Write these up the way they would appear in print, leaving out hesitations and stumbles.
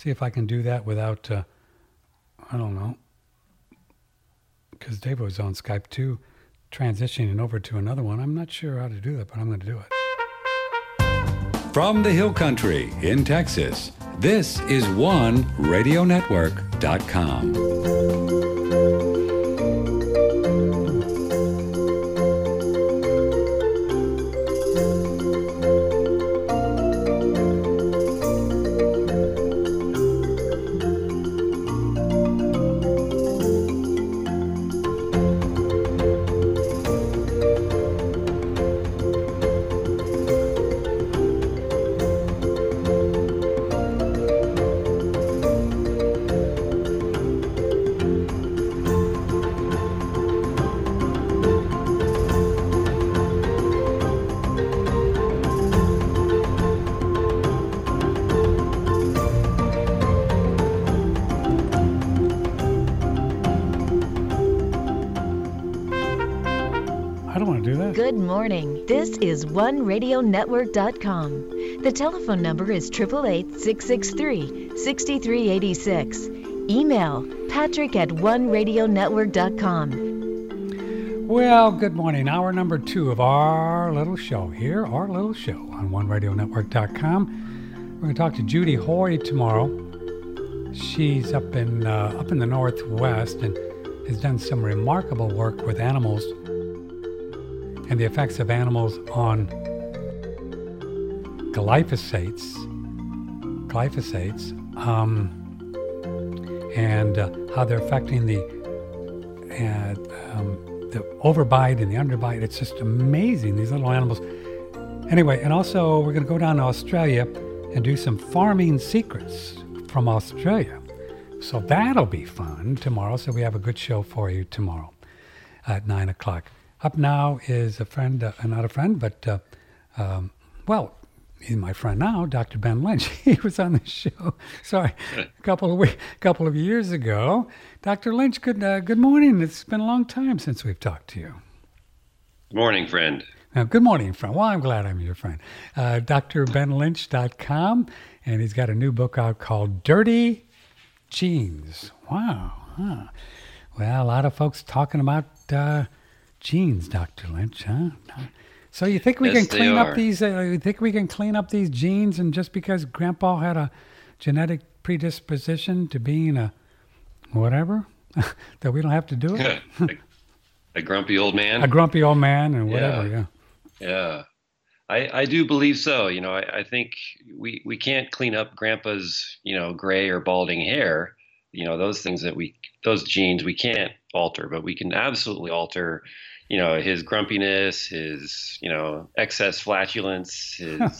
see if I can do that without, I don't know, because Dave was on Skype too, transitioning over to another one. I'm not sure how to do that, but I'm going to do it. From the Hill Country in Texas, this is OneRadioNetwork.com. Good morning. This is OneRadioNetwork.com. The telephone number is 888-663-6386. Email patrick@OneRadioNetwork.com. Well, good morning. Hour number 2 of our little show here, on OneRadioNetwork.com. We're going to talk to Judy Hoy tomorrow. She's up in the Northwest and has done some remarkable work with animals and the effects of animals on glyphosates, and how they're affecting the overbite and the underbite. It's just amazing, these little animals. Anyway, and also we're going to go down to Australia and do some farming secrets from Australia. So that'll be fun tomorrow. So we have a good show for you tomorrow at 9 o'clock. Up now is a friend, not a friend, but, well, he's my friend now, Dr. Ben Lynch. He was on the show, sorry, a couple of years ago. Dr. Lynch, good morning. It's been a long time since we've talked to you. Good morning, friend. Good morning, friend. Well, I'm glad I'm your friend. drbenlynch.com, and he's got a new book out called Dirty Genes. Wow. Huh. Well, a lot of folks talking about genes, Dr. Lynch, huh? So you think we can clean up these? You think we can clean up these genes, and just because Grandpa had a genetic predisposition to being a whatever, that we don't have to do it? A grumpy old man. A grumpy old man, and whatever. Yeah. I do believe so. You know, I think we can't clean up Grandpa's gray or balding hair. You know, those genes we can't alter, but we can absolutely alter his grumpiness, his, excess flatulence, his,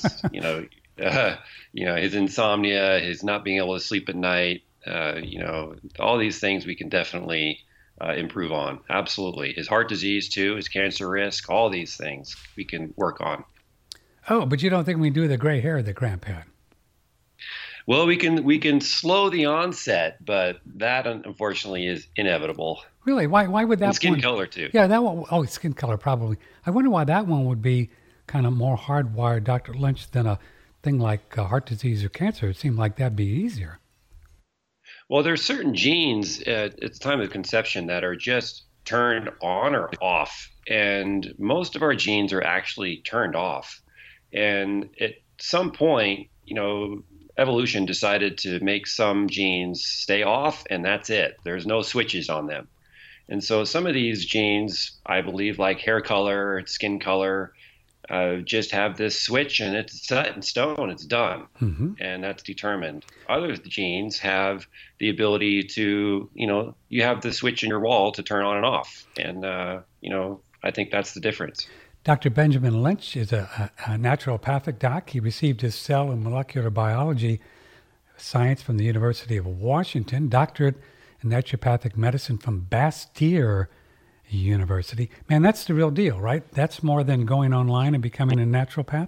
his insomnia, his not being able to sleep at night, all these things we can definitely improve on. Absolutely. His heart disease too, his cancer risk, all these things we can work on. Oh, but you don't think we can do the gray hair that Gramp had? Well, we can slow the onset, but that unfortunately is inevitable. Really? Why would that? And skin color too. Yeah, that one. Oh, skin color probably. I wonder why that one would be kind of more hardwired, Dr. Lynch, than a thing like heart disease or cancer. It seemed like that'd be easier. Well, there's certain genes at the time of conception that are just turned on or off, and most of our genes are actually turned off. And at some point, evolution decided to make some genes stay off, and that's it. There's no switches on them. And so some of these genes, I believe, like hair color, skin color, just have this switch, and it's set in stone. It's done, and that's determined. Other genes have the ability to, you have the switch in your wall to turn on and off. And, I think that's the difference. Dr. Benjamin Lynch is a naturopathic doc. He received his cell and molecular biology science from the University of Washington, doctorate in naturopathic medicine from Bastyr University. Man, that's the real deal, right? That's more than going online and becoming a naturopath.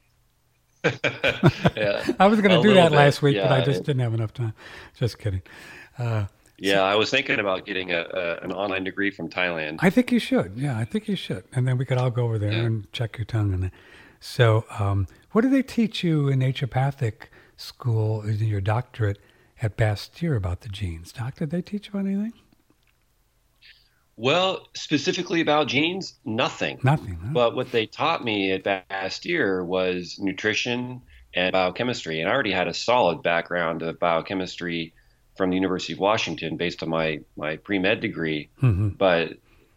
Yeah, I was going to do that last week, but I just didn't have enough time. Just kidding. Yeah, I was thinking about getting an online degree from Thailand. I think you should. Yeah, I think you should. And then we could all go over there and check your tongue. And so what do they teach you in naturopathic school, in your doctorate, at Bastyr about the genes. Doc, did they teach you about anything? Well, specifically about genes, nothing. Nothing. Huh? But what they taught me at Bastyr was nutrition and biochemistry. And I already had a solid background of biochemistry from the University of Washington based on my pre-med degree. Mm-hmm. But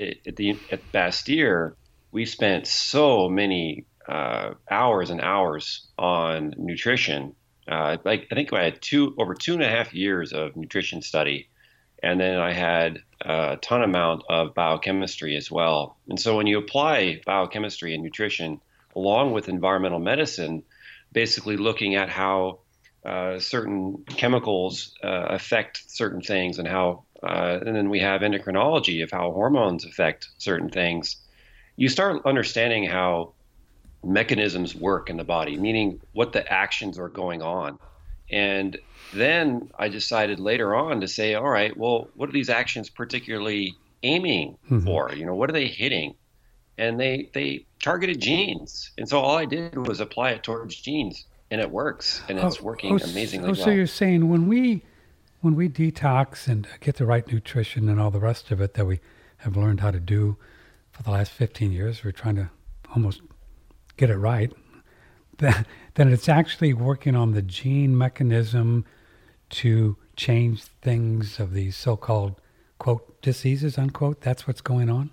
at Bastyr, we spent so many hours and hours on nutrition. I think I had over 2.5 years of nutrition study. And then I had a ton amount of biochemistry as well. And so when you apply biochemistry and nutrition along with environmental medicine, basically looking at how certain chemicals affect certain things and then we have endocrinology of how hormones affect certain things, you start understanding how mechanisms work in the body, meaning what the actions are going on. And then I decided later on to say, all right, well, what are these actions particularly aiming for? What are they hitting? And they targeted genes. And so all I did was apply it towards genes, and it works, and it's working amazingly well. So you're saying when we detox and get the right nutrition and all the rest of it that we have learned how to do for the last 15 years, we're trying to almost get it right, then it's actually working on the gene mechanism to change things of these so-called, quote, diseases, unquote. That's what's going on?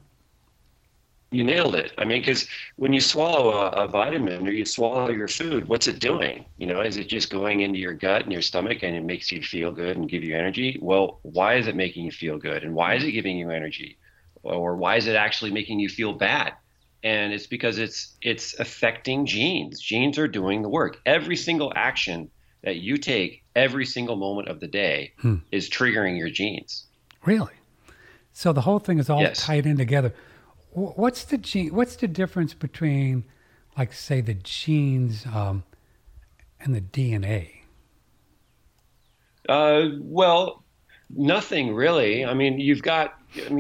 You nailed it. I mean, because when you swallow a vitamin or you swallow your food, what's it doing? Is it just going into your gut and your stomach and it makes you feel good and give you energy? Well, why is it making you feel good? And why is it giving you energy? Or why is it actually making you feel bad? And it's because it's affecting genes. Genes are doing the work. Every single action that you take every single moment of the day is triggering your genes. Really? So the whole thing is all tied in together. What's the difference between, like, say, the genes and the DNA? Well, nothing really. I mean, let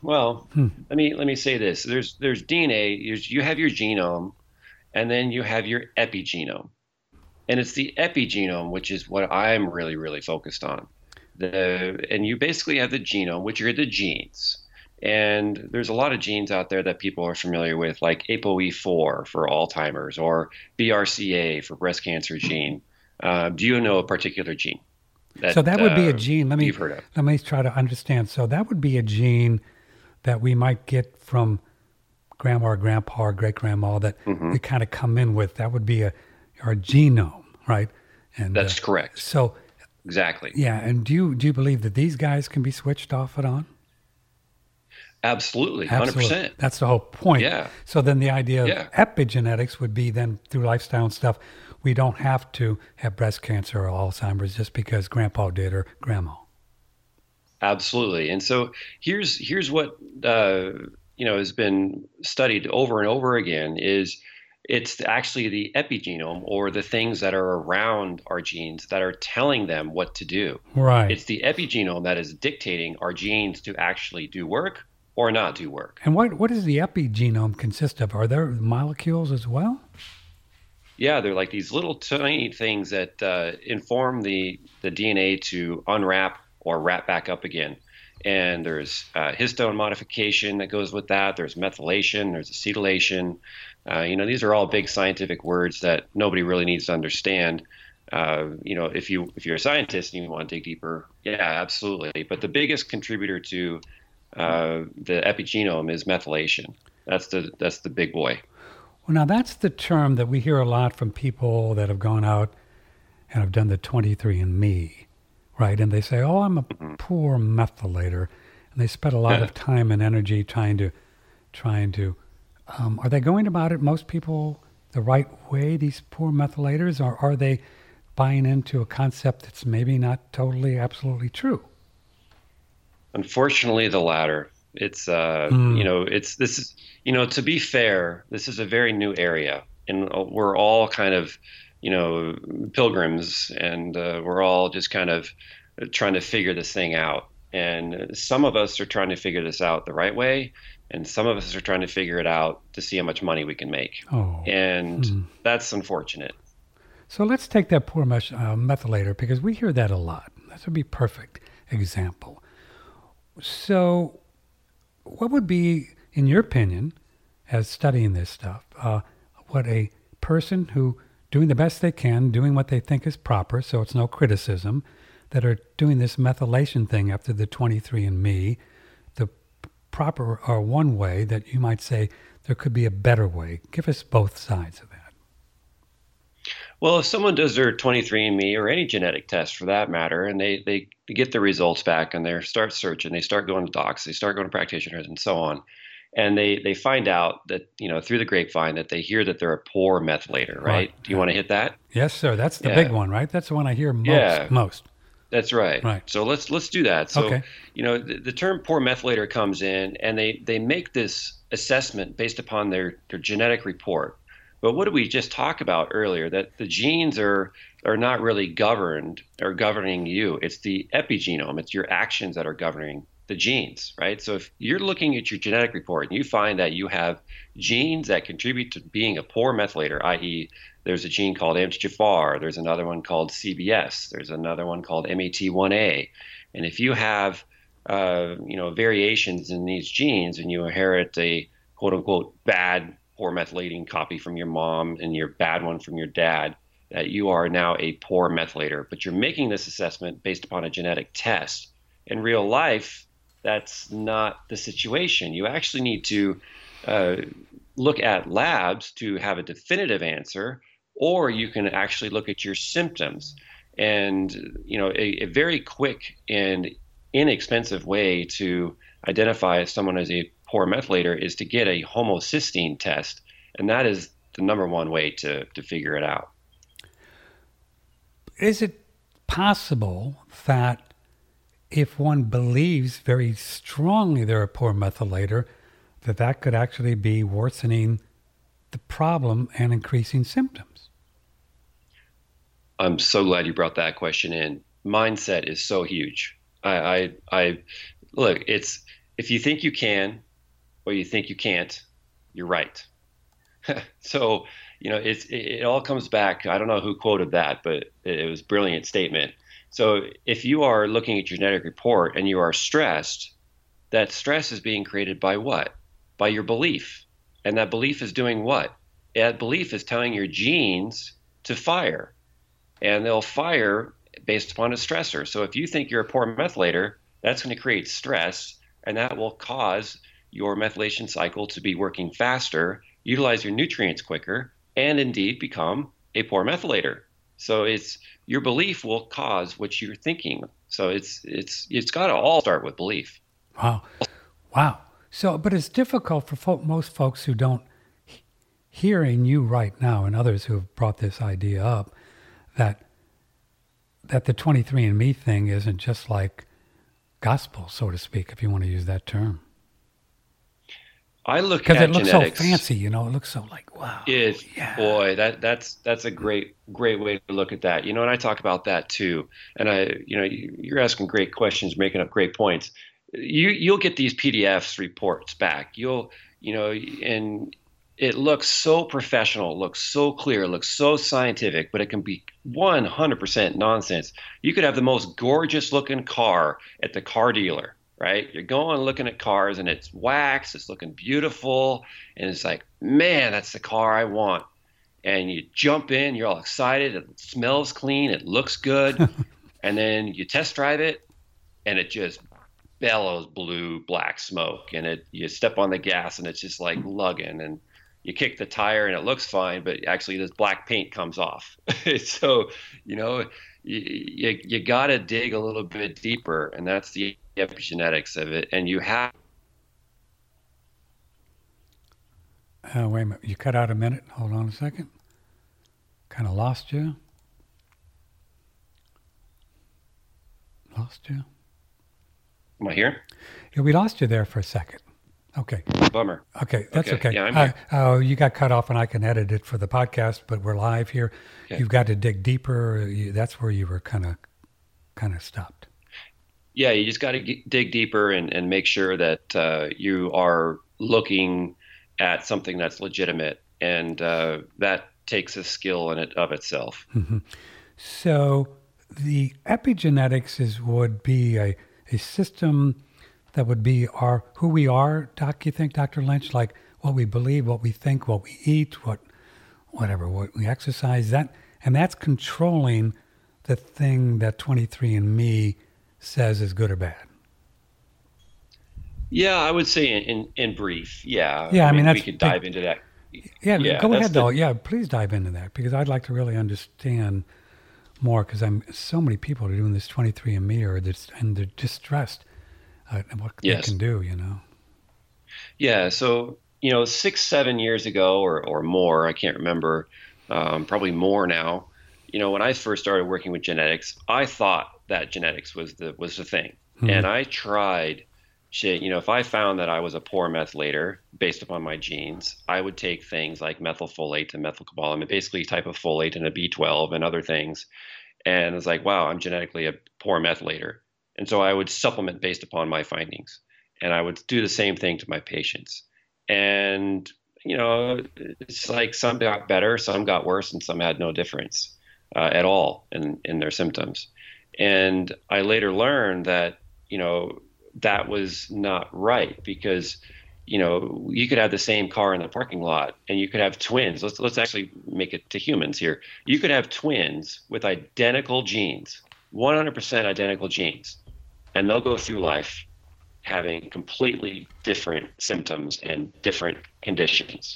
me say this. There's DNA, you have your genome, and then you have your epigenome. And it's the epigenome, which is what I'm really, really focused on. And you basically have the genome, which are the genes. And there's a lot of genes out there that people are familiar with, like ApoE4 for Alzheimer's or BRCA for breast cancer gene. Do you know a particular gene? So that would be a gene. You've heard of. Let me try to understand. So that would be a gene that we might get from grandma or grandpa or great grandma that we kind of come in with. That would be our genome, right? And that's correct. So exactly. Yeah. And do you believe that these guys can be switched off and on? Absolutely, 100%. That's the whole point. Yeah. So then the idea of epigenetics would be then through lifestyle and stuff, we don't have to have breast cancer or Alzheimer's just because grandpa did or grandma. Absolutely. And so here's what has been studied over and over again is it's actually the epigenome or the things that are around our genes that are telling them what to do. Right. It's the epigenome that is dictating our genes to actually do work or not do work. And what does the epigenome consist of? Are there molecules as well? Yeah, they're like these little tiny things that inform the DNA to unwrap or wrap back up again. And there's histone modification that goes with that. There's methylation. There's acetylation. These are all big scientific words that nobody really needs to understand. If you're a scientist and you want to dig deeper, yeah, absolutely. But the biggest contributor to the epigenome is methylation. That's the big boy. Well, now that's the term that we hear a lot from people that have gone out and have done the 23andMe, right? And they say, "Oh, I'm a poor methylator," and they spend a lot of time and energy trying to. Are they going about it, most people, the right way? These poor methylators, or are they buying into a concept that's maybe not totally, absolutely true? Unfortunately, the latter. It's to be fair, this is a very new area, and we're all kind of, pilgrims, and we're all just kind of trying to figure this thing out. And some of us are trying to figure this out the right way, and some of us are trying to figure it out to see how much money we can make. That's unfortunate. So let's take that poor methylator, because we hear that a lot. That would be perfect example. So what would be, in your opinion, as studying this stuff, what a person who doing the best they can, doing what they think is proper, so it's no criticism, that are doing this methylation thing after the 23andMe, the proper or one way that you might say there could be a better way. Give us both sides of that. Well, if someone does their 23andMe or any genetic test for that matter, and they get the results back and they start searching, they start going to docs, they start going to practitioners and so on, and they find out that, through the grapevine that they hear that they're a poor methylator, right? Do you want to hit that? Yes, sir. That's the big one, right? That's the one I hear most. That's right. Right. So let's do that. So, okay. The term poor methylator comes in, and they make this assessment based upon their genetic report. But what did we just talk about earlier? That the genes are not really governing you. It's the epigenome. It's your actions that are governing the genes, right? So if you're looking at your genetic report and you find that you have genes that contribute to being a poor methylator, i.e., there's a gene called MTHFR, there's another one called CBS, there's another one called MAT1A, and if you have variations in these genes and you inherit a quote unquote bad poor methylating copy from your mom and your bad one from your dad, that you are now a poor methylator. But you're making this assessment based upon a genetic test. In real life, that's not the situation. You actually need to look at labs to have a definitive answer, or you can actually look at your symptoms. And a very quick and inexpensive way to identify if someone is a poor methylator is to get a homocysteine test, and that is the number one way to figure it out. Is it possible that if one believes very strongly they're a poor methylator, that could actually be worsening the problem and increasing symptoms? I'm so glad you brought that question in. Mindset is so huge. I look, it's if you think you can or you think you can't, you're right. So, it all comes back. I don't know who quoted that, but it was a brilliant statement. So if you are looking at your genetic report and you are stressed, that stress is being created by what? By your belief. And that belief is doing what? That belief is telling your genes to fire. And they'll fire based upon a stressor. So if you think you're a poor methylator, that's going to create stress, and that will cause your methylation cycle to be working faster, utilize your nutrients quicker, and indeed become a poor methylator. So it's your belief will cause what you're thinking. So it's got to all start with belief. Wow. So, but it's difficult for most folks who don't, hearing you right now and others who have brought this idea up, that the 23andMe thing isn't just like gospel, so to speak, if you want to use that term. I look at genetics. Because it looks so fancy, it looks so like, wow. Boy, that's a great way to look at that. And I talk about that too. And you're asking great questions, making up great points. You'll get these PDFs reports back. And it looks so professional, it looks so clear, it looks so scientific, but it can be 100% nonsense. You could have the most gorgeous looking car at the car dealer, right? You're going looking at cars and it's wax, it's looking beautiful, and it's like, man, that's the car I want. And you jump in, you're all excited, it smells clean, it looks good, and then you test drive it, and it just bellows blue, black smoke, and you step on the gas and it's just like lugging, and you kick the tire and it looks fine, but actually this black paint comes off. So, you got to dig a little bit deeper, and that's the epigenetics of it. And you have. Wait a minute. You cut out a minute. Hold on a second. Kind of lost you. Am I here? Yeah, we lost you there for a second. Okay. Bummer. Okay, that's okay. Yeah, I'm here. You got cut off, and I can edit it for the podcast, but we're live here. Okay. You've got to dig deeper. That's where you were kind of stopped. Yeah, you just got to dig deeper and make sure that you are looking at something that's legitimate, and that takes a skill in it of itself. Mm-hmm. So the epigenetics would be a system that would be who we are, Doc, you think, Dr. Lynch? Like what we believe, what we think, what we eat, what we exercise, and that's controlling the thing that 23andMe says is good or bad. Yeah, I would say in brief, yeah. Yeah, I mean that's we could dive into that. Yeah, go ahead though. Yeah, please dive into that because I'd like to really understand more because so many people are doing this 23andMe and they're distressed at what they can do, you know. Yeah, so 6-7 years ago or more, I can't remember, probably more now. When I first started working with genetics, I thought that genetics was the thing, and I tried. If I found that I was a poor methylator based upon my genes, I would take things like methylfolate and methylcobalamin, basically a type of folate and a B12 and other things. And it's like, wow, I'm genetically a poor methylator. And so I would supplement based upon my findings. And I would do the same thing to my patients. And, it's like some got better, some got worse, and some had no difference at all in their symptoms. And I later learned that, that was not right because, you could have the same car in the parking lot and you could have twins. Let's actually make it to humans here. You could have twins with identical genes, 100% identical genes, and they'll go through life having completely different symptoms and different conditions.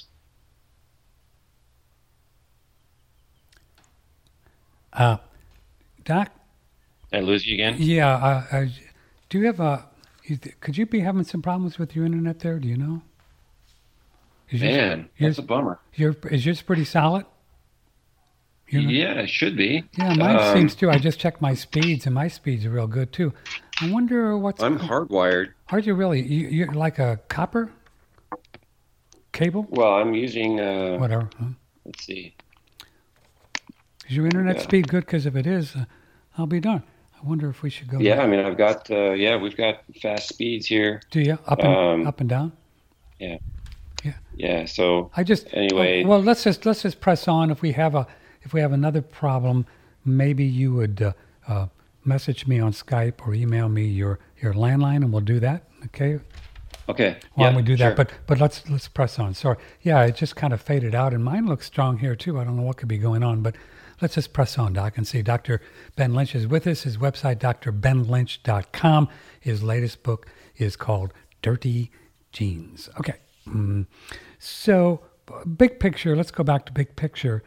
Doc? Did I lose you again? Yeah. Do you have could you be having some problems with your internet there? Do you know? That's a bummer. Is yours pretty solid? Yeah, it should be. Yeah, mine seems to. I just checked my speeds, and my speeds are real good too. I wonder what's. I'm hardwired. Are you really? You're like a copper cable? Well, I'm using. Whatever. Huh? Let's see. Is your internet speed good? Because if it is, I'll be darned. I wonder if we should go. Yeah, I mean, I've got. We've got fast speeds here. Do you up and down? Yeah. Yeah. Yeah. So anyway. Well, let's just press on. If we have another problem, maybe you would message me on Skype or email me your landline, and we'll do that. Okay. Okay. Why don't we do that? Sure. But let's press on. Sorry. Yeah, it just kind of faded out, and mine looks strong here too. I don't know what could be going on, but let's just press on, Doc, and see. Dr. Ben Lynch is with us. His website, drbenlynch.com. His latest book is called Dirty Genes. Okay. So, big picture. Let's go back to big picture.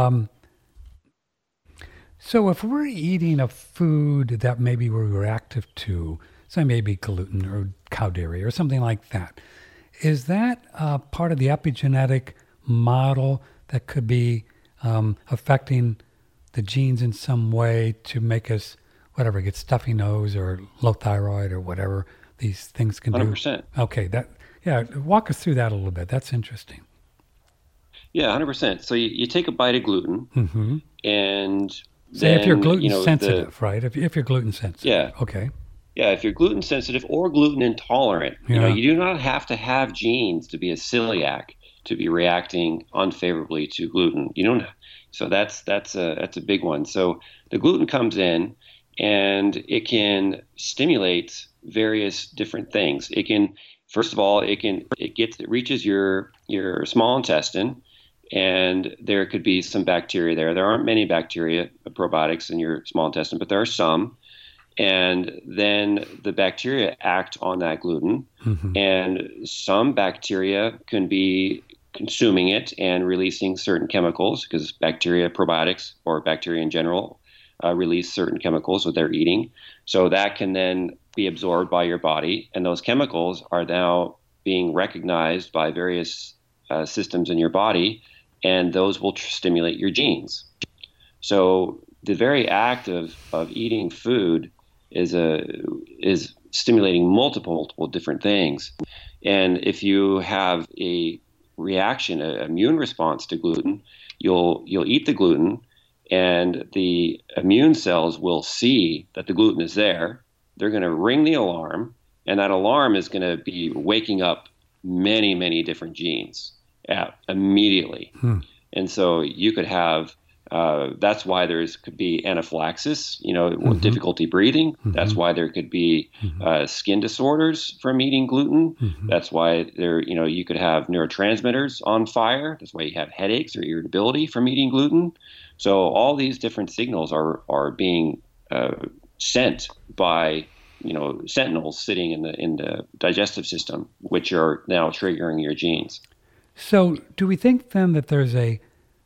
So if we're eating a food that maybe we're reactive to, say maybe gluten or cow dairy or something like that, is that part of the epigenetic model that could be affecting the genes in some way to make us, whatever, get stuffy nose or low thyroid or whatever these things can 100%. do? Okay, walk us through that a little bit. That's interesting. Yeah, 100%. So you take a bite of gluten, and say if you're gluten sensitive, right? If you're gluten sensitive. Yeah. Okay. Yeah, if you're gluten sensitive or gluten intolerant, you do not have to have genes to be a celiac to be reacting unfavorably to gluten. You don't. So that's a big one. So the gluten comes in, and it can stimulate various different things. It can, first of all, it reaches your small intestine. And there could be some bacteria there. There aren't many bacteria, probiotics in your small intestine, but there are some. And then the bacteria act on that gluten. And some bacteria can be consuming it and releasing certain chemicals because bacteria, probiotics, or bacteria in general, release certain chemicals that they're eating. So that can then be absorbed by your body. And those chemicals are now being recognized by various systems in your body, and those will stimulate your genes. So the very act of eating food is stimulating multiple different things. And if you have a reaction, an immune response to gluten, you'll eat the gluten, and the immune cells will see that the gluten is there. They're going to ring the alarm, and that alarm is going to be waking up many, many different genes immediately. And so you could have That's why could be anaphylaxis, difficulty breathing. That's why there could be skin disorders from eating gluten. That's why you could have neurotransmitters on fire. That's why you have headaches or irritability from eating gluten. So all these different signals are being sent by sentinels sitting in the digestive system, which are now triggering your genes. So do we think then that there's a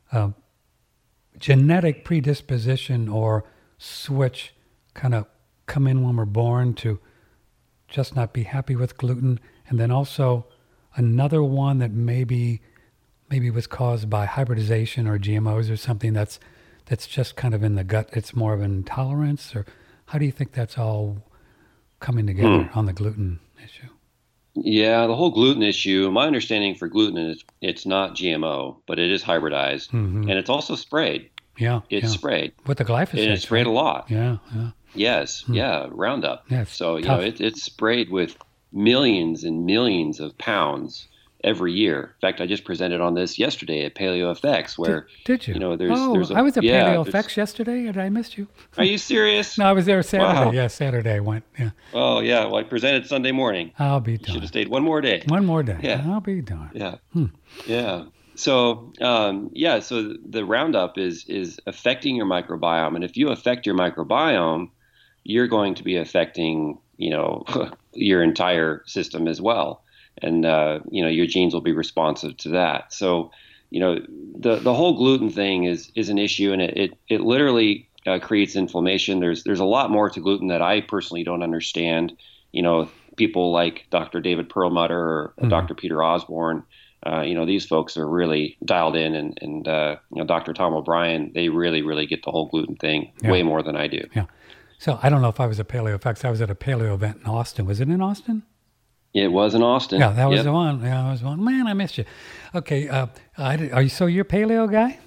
genetic predisposition or switch kind of come in when we're born to just not be happy with gluten, and then also another one that maybe was caused by hybridization or GMOs or something that's just kind of in the gut? It's more of an intolerance, or how do you think that's all coming together on the gluten issue? Yeah, the whole gluten issue, my understanding for gluten is it's not GMO, but it is hybridized, and it's also sprayed. Yeah, it's sprayed. With the glyphosate. And it's sprayed a lot. Yeah. Yes, Roundup. Yeah, so, it's sprayed with millions and millions of pounds every year. In fact, I just presented on this yesterday at PaleoFX, where did you? There's I was at PaleoFX yesterday, and I missed you. Are you serious? No, I was there Saturday. Wow. Yeah, Saturday I went. Yeah. Oh yeah. Well, I presented Sunday morning. I'll be You done. should have stayed one more day. One more day. Yeah. I'll be done. Yeah. Yeah. So so the Roundup is affecting your microbiome, and if you affect your microbiome, you're going to be affecting your entire system as well. And, your genes will be responsive to that. So, the whole gluten thing is an issue, and it literally creates inflammation. There's a lot more to gluten that I personally don't understand. People like Dr. David Perlmutter or Dr. Peter Osborne, these folks are really dialed in, and Dr. Tom O'Brien, they really, really get the whole gluten thing way more than I do. Yeah. So I don't know if I was at PaleoFX. I was at a paleo event in Austin. Was it in Austin? It was in Austin. Yeah, that was the one. Yeah, that was one. Man, I missed you. Okay, you're a paleo guy?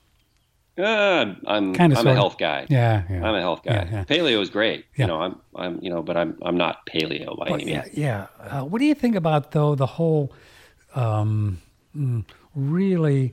I'm a health guy. Yeah. I'm a health guy. Yeah. Paleo is great. Yeah. But I'm not paleo by any means. Yeah. What do you think about though the whole really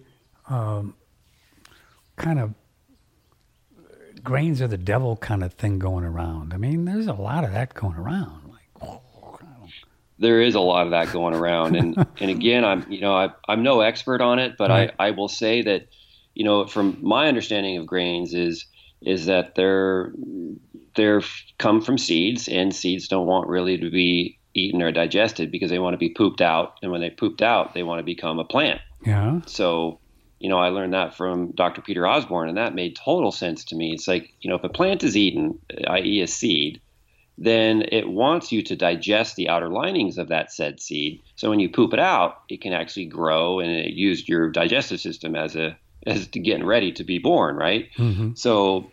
kind of grains are the devil kind of thing going around? I mean, there's a lot of that going around. There is a lot of that going around, and again, I'm no expert on it, but right. I will say that, from my understanding of grains is that they're come from seeds, and seeds don't want really to be eaten or digested because they want to be pooped out, and when they pooped out, they want to become a plant. Yeah. So, I learned that from Dr. Peter Osborne, and that made total sense to me. It's like, if a plant is eaten, i.e. a seed, then it wants you to digest the outer linings of that said seed. So when you poop it out, it can actually grow, and it used your digestive system as to getting ready to be born, right? Mm-hmm. So,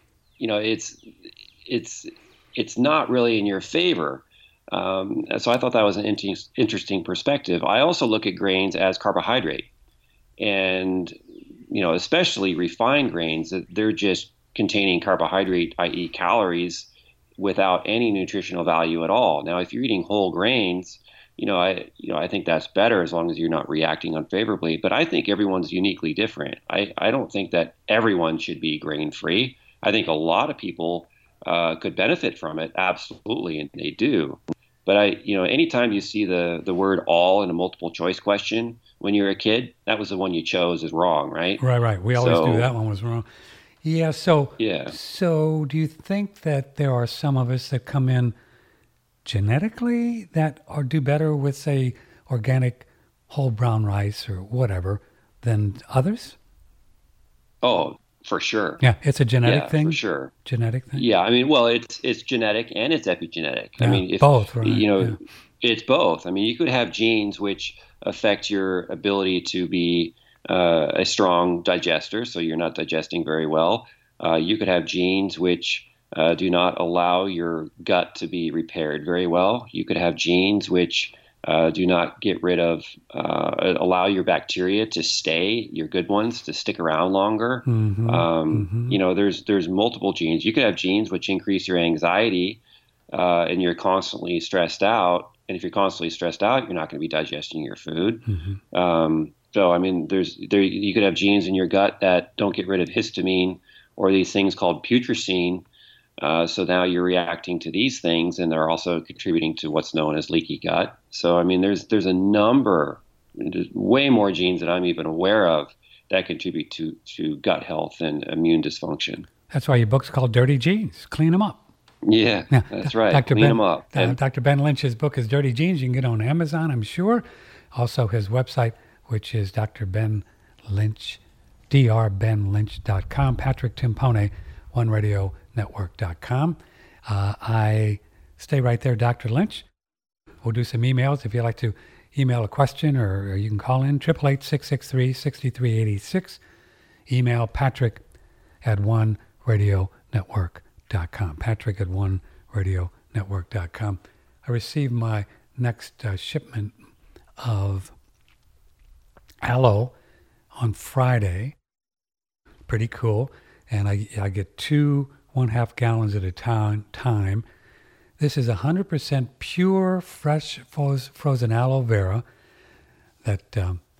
it's not really in your favor. So I thought that was an interesting perspective. I also look at grains as carbohydrate, and especially refined grains, that they're just containing carbohydrate, i.e. calories, without any nutritional value at all. Now, if you're eating whole grains, I think that's better as long as you're not reacting unfavorably. But I think everyone's uniquely different. I don't think that everyone should be grain-free. I think a lot of people could benefit from it, absolutely, and they do. But anytime you see the word "all" in a multiple choice question when you're a kid, that was the one you chose is wrong, right? Right. We always knew that one was wrong. Yeah. So do you think that there are some of us that come in genetically that do better with, say, organic whole brown rice or whatever than others? Oh, for sure. Yeah, it's a genetic thing. For sure. Genetic thing. Yeah, I mean, well, it's genetic and it's epigenetic. Yeah, I mean, both, right? It's both. I mean, you could have genes which affect your ability to be a strong digester, so you're not digesting very well. You could have genes which do not allow your gut to be repaired very well. You could have genes which do not get rid of, allow your bacteria to stay, your good ones to stick around longer. There's multiple genes. You could have genes which increase your anxiety, and you're constantly stressed out. And if you're constantly stressed out, you're not going to be digesting your food. Mm-hmm. So, I mean, you could have genes in your gut that don't get rid of histamine, or these things called putrescine. So now you're reacting to these things, and they're also contributing to what's known as leaky gut. So, I mean, there's a number, way more genes than I'm even aware of, that contribute to gut health and immune dysfunction. That's why your book's called Dirty Genes. Clean them up. Yeah, that's right. Clean them up. Dr. Ben Lynch's book is Dirty Genes. You can get it on Amazon, I'm sure. Also, his website, which is Dr. Ben Lynch, drbenlynch.com. Patrick Timpone, OneRadioNetwork.com. I stay right there, Dr. Lynch. We'll do some emails if you'd like to email a question, or you can call in 888-663-6386. Email Patrick at OneRadioNetwork.com. Patrick at OneRadioNetwork.com. I received my next shipment of aloe on Friday. Pretty cool. And I get 2 1/2 gallons at a time. This is 100% pure, fresh, frozen aloe vera that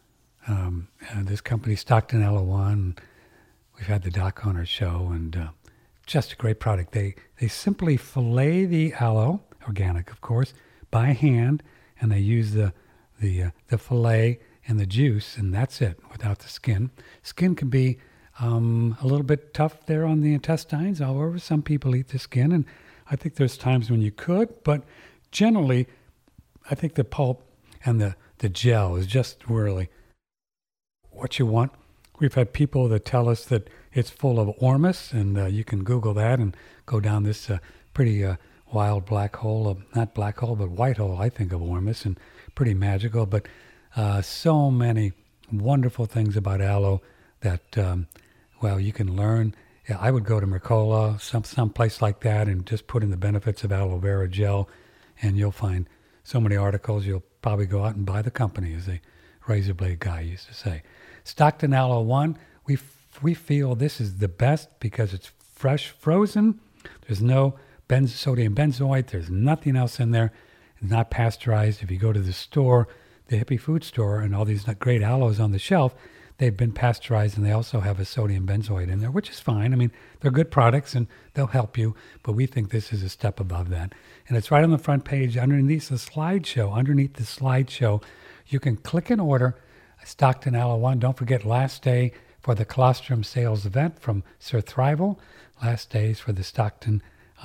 this company, Stockton Aloe One, we've had the doc on our show, and just a great product. They simply fillet the aloe, organic of course, by hand, and they use the fillet and the juice, and that's it, without the skin. Skin can be a little bit tough there on the intestines. However, some people eat the skin, and I think there's times when you could, but generally, I think the pulp and the gel is just really what you want. We've had people that tell us that it's full of ormus, and you can Google that and go down this pretty wild black hole, not black hole, but white hole, I think, of ormus, and pretty magical. But so many wonderful things about aloe that, you can learn. Yeah, I would go to Mercola, some place like that, and just put in the benefits of aloe vera gel, and you'll find so many articles. You'll probably go out and buy the company, as a razor blade guy used to say. Stockton Aloe One, we feel this is the best because it's fresh, frozen. There's no sodium benzoate. There's nothing else in there. It's not pasteurized. If you go to the store, the hippie food store, and all these great aloes on the shelf, they've been pasteurized, and they also have a sodium benzoate in there, which is fine. I mean, they're good products, and they'll help you, but we think this is a step above that. And it's right on the front page underneath the slideshow. You can click and order Stockton Aloe One. Don't forget, last day for the colostrum sales event from Sir Thrival. Last days for the Stockton,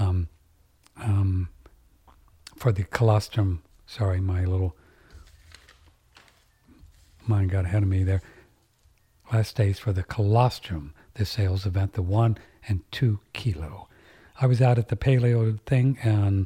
for the colostrum. Sorry, my little mind got ahead of me there. Last days for the colostrum, the sales event, the 1 and 2 kilo. I was out at the paleo thing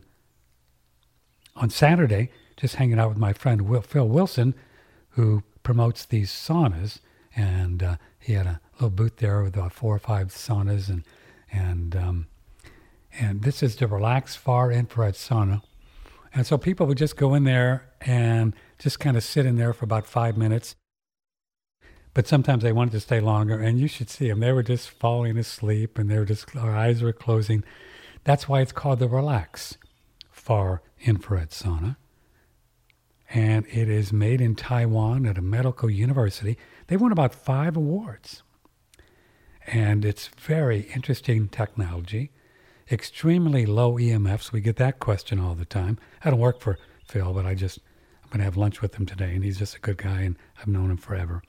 on Saturday, just hanging out with my friend Phil Wilson, who promotes these saunas, and he had a little booth there with about 4 or 5 saunas, and this is the Relax Far Infrared Sauna. And so people would just go in there and just kind of sit in there for about 5 minutes. But sometimes they wanted to stay longer, and you should see them. They were just falling asleep, and our eyes were closing. That's why it's called the Relax Far Infrared Sauna. And it is made in Taiwan at a medical university. They won about 5 awards. And it's very interesting technology. Extremely low EMFs. We get that question all the time. I don't work for Phil, but I'm going to have lunch with him today, and he's just a good guy, and I've known him forever.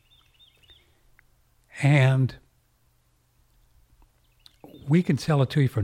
And we can sell it to you for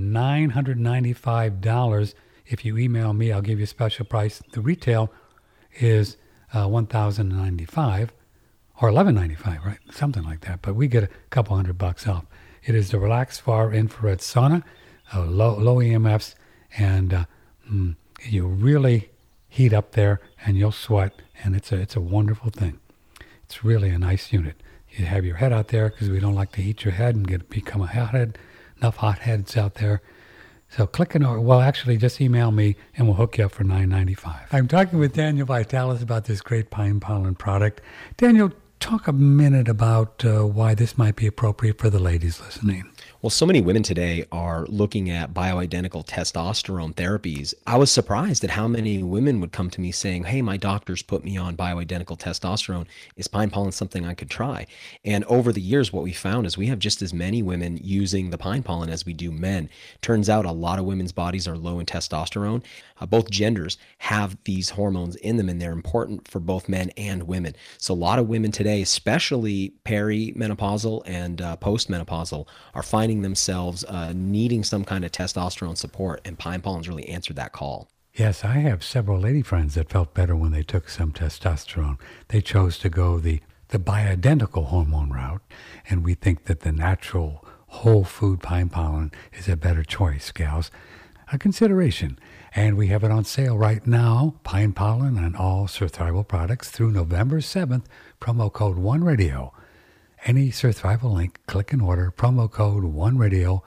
$995. If you email me, I'll give you a special price. The retail is $1,095 or $1,195, right? Something like that. But we get a couple $100 off. It is the Relax Far Infrared Sauna, low EMFs, and you really heat up there, and you'll sweat, and it's a wonderful thing. It's really a nice unit. You have your head out there because we don't like to heat your head and become a hothead. Enough hotheads out there. So click and order. Well, actually, just email me and we'll hook you up for $995. I'm talking with Daniel Vitalis about this great pine pollen product. Daniel, talk a minute about why this might be appropriate for the ladies listening. Well, so many women today are looking at bioidentical testosterone therapies. I was surprised at how many women would come to me saying, hey, my doctor's put me on bioidentical testosterone. Is pine pollen something I could try? And over the years, what we found is we have just as many women using the pine pollen as we do men. Turns out a lot of women's bodies are low in testosterone. Both genders have these hormones in them, and they're important for both men and women. So a lot of women today, especially perimenopausal and postmenopausal, are finding themselves needing some kind of testosterone support, and pine pollen's really answered that call. Yes, I have several lady friends that felt better when they took some testosterone. They chose to go the bioidentical hormone route, and we think that the natural whole food pine pollen is a better choice, gals. A consideration. And we have it on sale right now, pine pollen on all Surthrival products through November 7th, promo code ONERADIO. Any Surthrival link, click and order, promo code ONERADIO,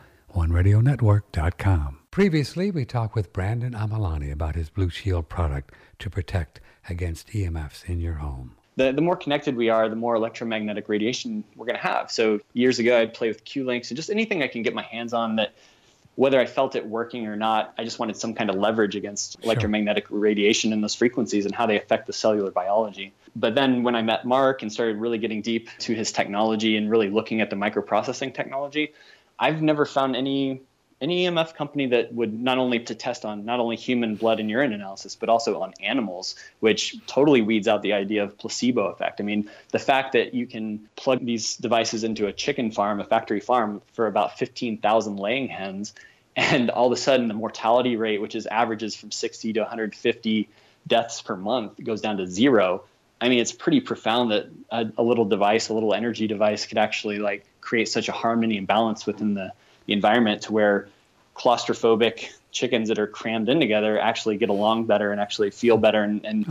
OneRadioNetwork.com. Previously, we talked with Brandon Amalani about his Blue Shield product to protect against EMFs in your home. The more connected we are, the more electromagnetic radiation we're going to have. So years ago, I'd play with Q-links and just anything I can get my hands on that, whether I felt it working or not, I just wanted some kind of leverage against electromagnetic radiation and those frequencies and how they affect the cellular biology. But then when I met Mark and started really getting deep to his technology and really looking at the microprocessing technology, I've never found any EMF company that would not only to test on not only human blood and urine analysis, but also on animals, which totally weeds out the idea of placebo effect. I mean, the fact that you can plug these devices into a chicken farm, a factory farm, for about 15,000 laying hens, and all of a sudden the mortality rate, which is averages from 60 to 150 deaths per month, goes down to zero. I mean, it's pretty profound that a little device, a little energy device, could actually like create such a harmony and balance within the environment to where claustrophobic chickens that are crammed in together actually get along better and actually feel better, and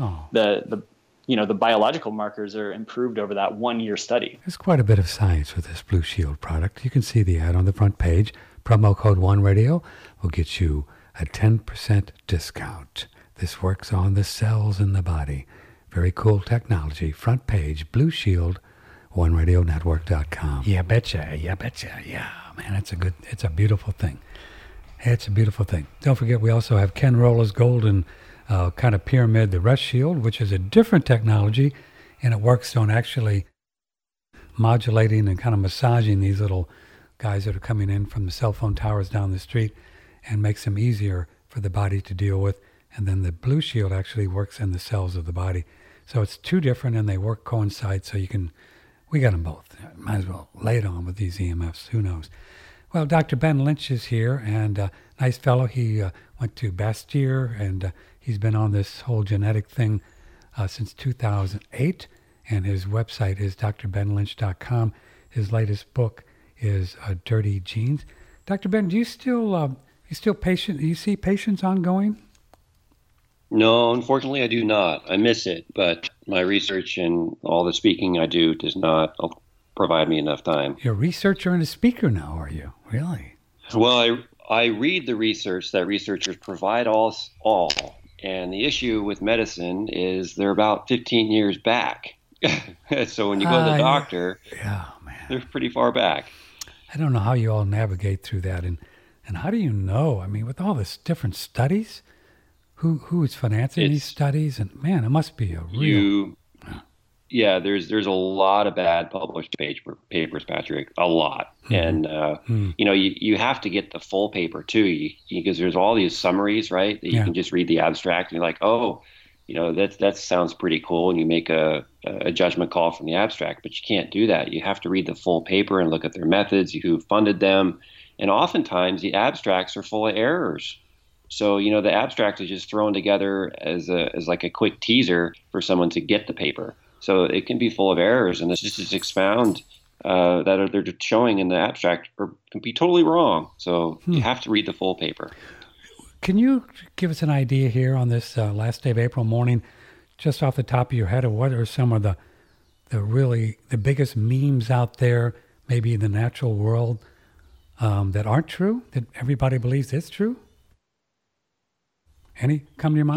the biological markers are improved over that 1 year study. There's quite a bit of science with this Blue Shield product. You can see the ad on the front page. Promo code ONERADIO will get you a 10% discount. This works on the cells in the body. Very cool technology. Front page, Blue Shield, OneRadioNetwork.com. Yeah, betcha. Yeah, man, it's a beautiful thing. It's a beautiful thing. Don't forget, we also have Ken Rolla's golden kind of pyramid, the Rest Shield, which is a different technology, and it works on actually modulating and kind of massaging these little guys that are coming in from the cell phone towers down the street, and makes them easier for the body to deal with. And then the Blue Shield actually works in the cells of the body. So it's two different, and they coincide, so we got them both. Might as well lay it on with these EMFs. Who knows? Well, Dr. Ben Lynch is here, and nice fellow. He went to Bastyr, and he's been on this whole genetic thing since 2008, and his website is drbenlynch.com. His latest book is Dirty Genes. Dr. Ben, do you still patient? You see patients ongoing? No, unfortunately, I do not. I miss it, but my research and all the speaking I do does not provide me enough time. You're a researcher and a speaker now, are you? Really? Well, I read the research that researchers provide us all, and the issue with medicine is they're about 15 years back. So when you go to the doctor, they're pretty far back. I don't know how you all navigate through that, and how do you know? I mean, with all this different studies, who is financing these studies? And man, it must be a real... there's a lot of bad published papers, Patrick, a lot. Mm-hmm. And, you have to get the full paper too, because there's all these summaries, right? That you can just read the abstract and you're like, oh, that sounds pretty cool. And you make a judgment call from the abstract, but you can't do that. You have to read the full paper and look at their methods, who funded them. And oftentimes the abstracts are full of errors. So, the abstract is just thrown together as like a quick teaser for someone to get the paper. So it can be full of errors, and it's just as expound that they're showing in the abstract can be totally wrong. So you have to read the full paper. Can you give us an idea here on this last day of April morning, just off the top of your head, of what are some of the biggest memes out there, maybe in the natural world, that aren't true, that everybody believes is true? Any come to your mind?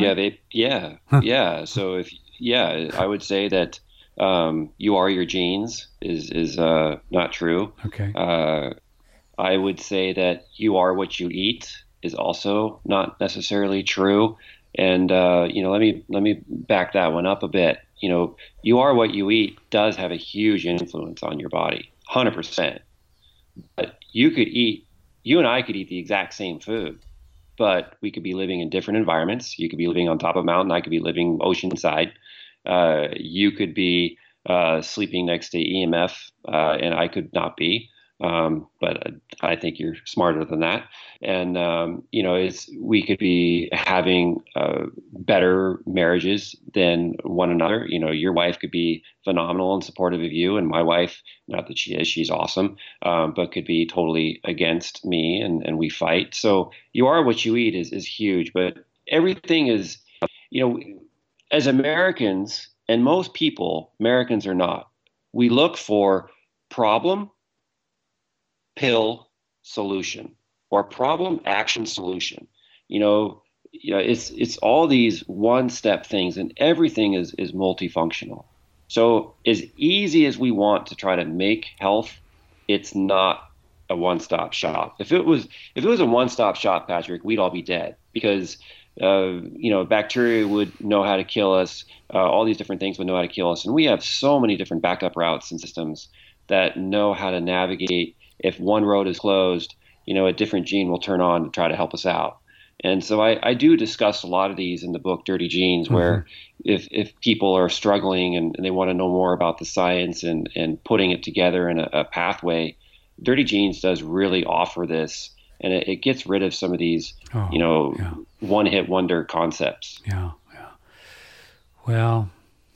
So I would say that you are your genes is not true. Okay. I would say that you are what you eat is also not necessarily true. And let me back that one up a bit. You are what you eat does have a huge influence on your body, 100%. But you and I could eat the exact same food, but we could be living in different environments. You could be living on top of a mountain. I could be living oceanside. You could be sleeping next to EMF, and I could not be. But I think you're smarter than that. And, we could be having better marriages than one another. Your wife could be phenomenal and supportive of you, and my wife, not that she is, she's awesome, but could be totally against me, and we fight. So you are what you eat is huge, but everything is, as Americans, and most people, Americans are not, we look for problem, pill, solution, or problem, action, solution. It's all these one-step things, and everything is multifunctional. So as easy as we want to try to make health, it's not a one-stop shop. If it was a one-stop shop, Patrick, we'd all be dead, because bacteria would know how to kill us. All these different things would know how to kill us, and we have so many different backup routes and systems that know how to navigate. If one road is closed, a different gene will turn on to try to help us out. And so I do discuss a lot of these in the book, Dirty Genes, where if people are struggling and they want to know more about the science and putting it together in a pathway, Dirty Genes does really offer this. And it gets rid of some of these, one-hit wonder concepts. Yeah. Well,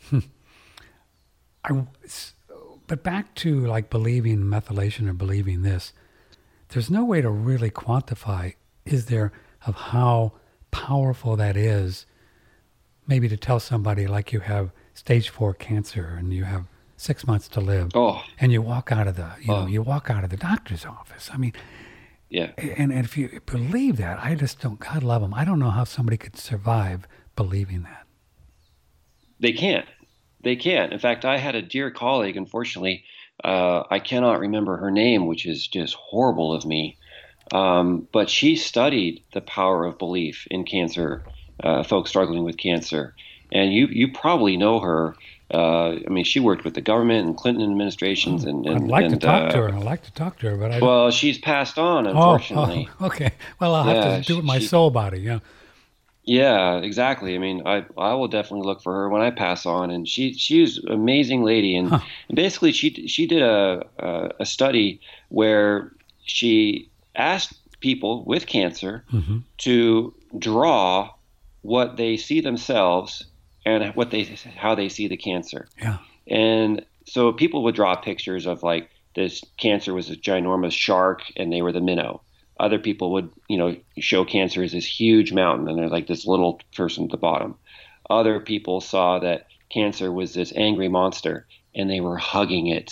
but back to like believing methylation or believing this, there's no way to really quantify, is there, of how powerful that is. Maybe to tell somebody like you have stage 4 cancer and you have 6 months to live, and you walk out of the doctor's office. I mean, yeah. And if you believe that, I just don't. God love them. I don't know how somebody could survive believing that. They can't. In fact, I had a dear colleague, unfortunately, I cannot remember her name, which is just horrible of me. But she studied the power of belief in cancer, folks struggling with cancer. And you probably know her. She worked with the government and Clinton administrations. I'd like to talk to her, but she's passed on, unfortunately. Oh, okay. Well, I'll have to do it with my soul body, yeah. Yeah, exactly. I will definitely look for her when I pass on. And she's an amazing lady. And basically she did a study where she asked people with cancer to draw what they see themselves and how they see the cancer. Yeah. And so people would draw pictures of like this cancer was a ginormous shark and they were the minnow. Other people would, show cancer as this huge mountain and there's like this little person at the bottom. Other people saw that cancer was this angry monster and they were hugging it.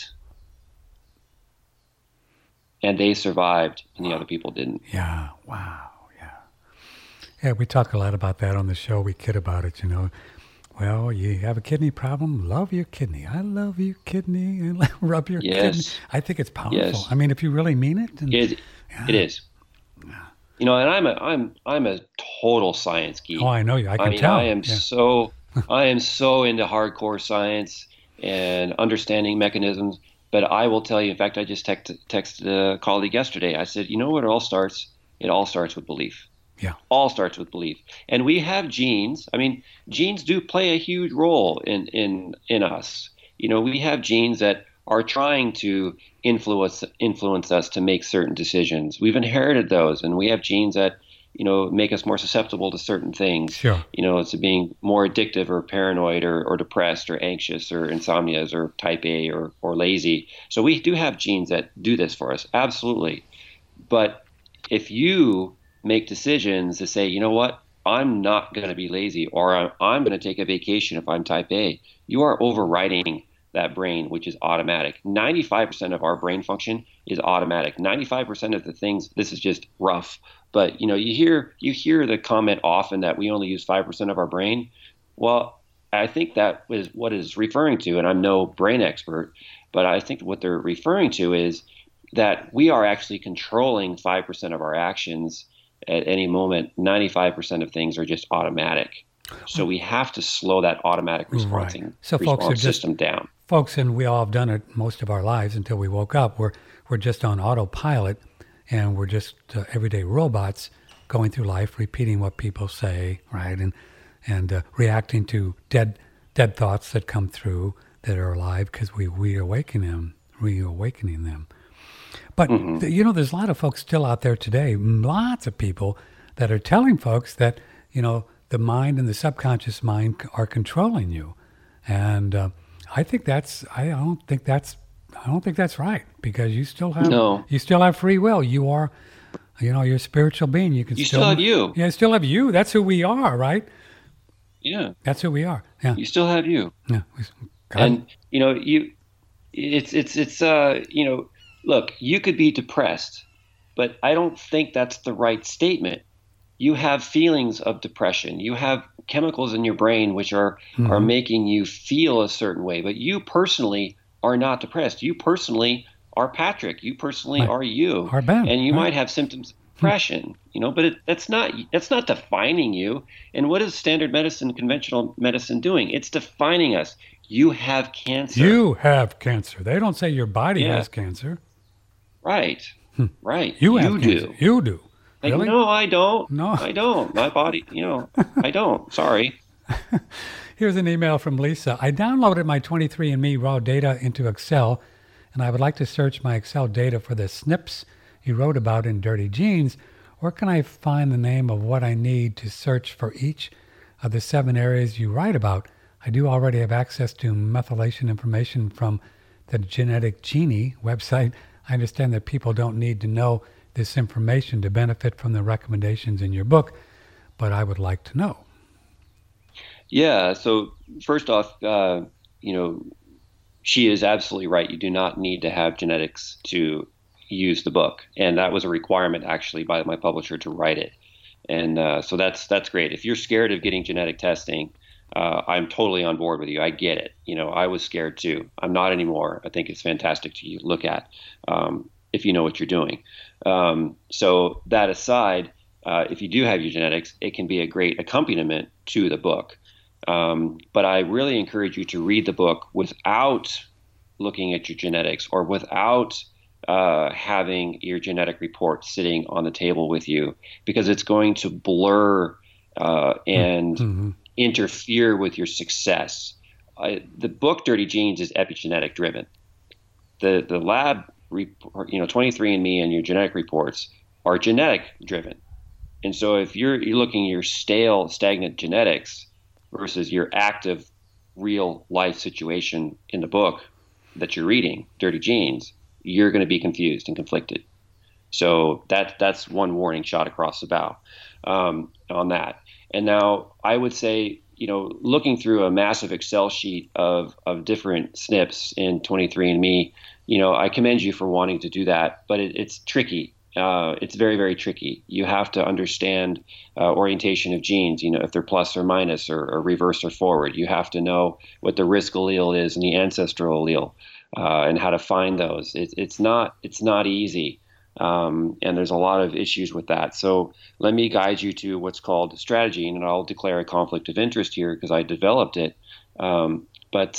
And they survived and the other people didn't. Yeah. Wow. Yeah. Yeah. We talk a lot about that on the show. We kid about it, Well, you have a kidney problem? Love your kidney. I love you, kidney. And rub your kidney. I think it's powerful. Yes. If you really mean it. It is. And I'm a total science geek. Oh, I know you. I can tell. I am so into hardcore science and understanding mechanisms. But I will tell you, in fact, I just texted a colleague yesterday. I said, you know what it all starts? It all starts with belief. Yeah. All starts with belief. And we have genes. Genes do play a huge role in us. We have genes that are trying to influence us to make certain decisions. We've inherited those, and we have genes that, make us more susceptible to certain things. Sure. To being more addictive or paranoid or depressed or anxious or insomnias or type A or lazy. So we do have genes that do this for us. Absolutely. But if you make decisions to say, you know what, I'm not going to be lazy, or I'm going to take a vacation if I'm type A, you are overriding that brain, which is automatic. 95% of our brain function is automatic. 95% of the things, this is just rough, but you hear the comment often that we only use 5% of our brain. Well, I think that is what is referring to, and I'm no brain expert, but I think what they're referring to is that we are actually controlling 5% of our actions at any moment. 95% of things are just automatic. So we have to slow that automatic response system down. Folks, and we all have done it most of our lives until we woke up. We're just on autopilot, and we're just everyday robots going through life, repeating what people say, right, and reacting to dead thoughts that come through that are alive because we reawakening them. But there's a lot of folks still out there today, lots of people that are telling folks that the mind and the subconscious mind are controlling you, and I don't think that's right, because you still have free will. You are, you're a spiritual being. You still have you. Yeah, still have you. That's who we are, right? Yeah, that's who we are. Yeah, you still have you. Yeah, and look, you could be depressed, but I don't think that's the right statement. You have feelings of depression. You have chemicals in your brain which are making you feel a certain way, but you personally are not depressed. You personally are Patrick. You personally are you. And you might have symptoms of depression, but that's not defining you. And what is standard medicine, conventional medicine doing? It's defining us. You have cancer. You have cancer. They don't say your body has cancer. Right. Right. You do. You do. Really? No, I don't. No, I don't. My body, I don't. Sorry. Here's an email from Lisa. I downloaded my 23andMe raw data into Excel, and I would like to search my Excel data for the SNPs you wrote about in Dirty Genes. Where can I find the name of what I need to search for each of the 7 areas you write about? I do already have access to methylation information from the Genetic Genie website. I understand that people don't need to know this information to benefit from the recommendations in your book, but I would like to know. Yeah. So first off, she is absolutely right. You do not need to have genetics to use the book, and that was a requirement actually by my publisher to write it. And so that's great. If you're scared of getting genetic testing, I'm totally on board with you. I get it. I was scared too. I'm not anymore. I think it's fantastic to look at if you know what you're doing. So that aside, if you do have your genetics, it can be a great accompaniment to the book. But I really encourage you to read the book without looking at your genetics, or without having your genetic report sitting on the table with you, because it's going to blur and interfere with your success. The book Dirty Genes is epigenetic driven. The lab report, 23andMe and your genetic reports are genetic driven. And so if you're looking at your stale, stagnant genetics versus your active, real life situation in the book that you're reading, Dirty Genes, you're going to be confused and conflicted. So that's one warning shot across the bow on that. And now I would say, looking through a massive Excel sheet of different SNPs in 23andMe, I commend you for wanting to do that, but it's tricky. It's very, very tricky. You have to understand orientation of genes, if they're plus or minus or reverse or forward. You have to know what the risk allele is and the ancestral allele and how to find those. It's not easy. And there's a lot of issues with that. So let me guide you to what's called strategy, and I'll declare a conflict of interest here because I developed it. But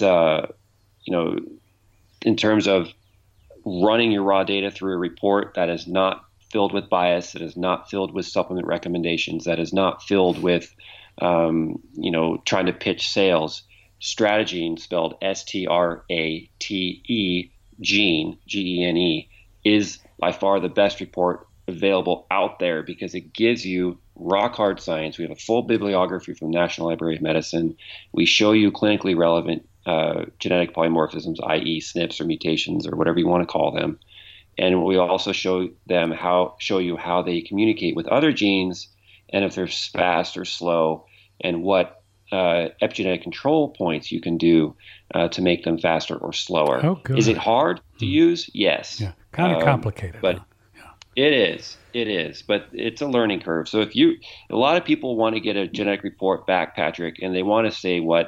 in terms of running your raw data through a report that is not filled with bias, that is not filled with supplement recommendations, that is not filled with, trying to pitch sales, Stratagene, spelled Strate Gene, Gene, is by far the best report available out there because it gives you rock hard science. We have a full bibliography from the National Library of Medicine. We show you clinically relevant genetic polymorphisms, i.e. SNPs or mutations or whatever you want to call them. And we also show you how they communicate with other genes and if they're fast or slow and what epigenetic control points you can do to make them faster or slower. Oh, good. Is it hard to use? Yes. Yeah, kind of complicated. But it is, but it's a learning curve. So a lot of people want to get a genetic report back, Patrick, and they want to say what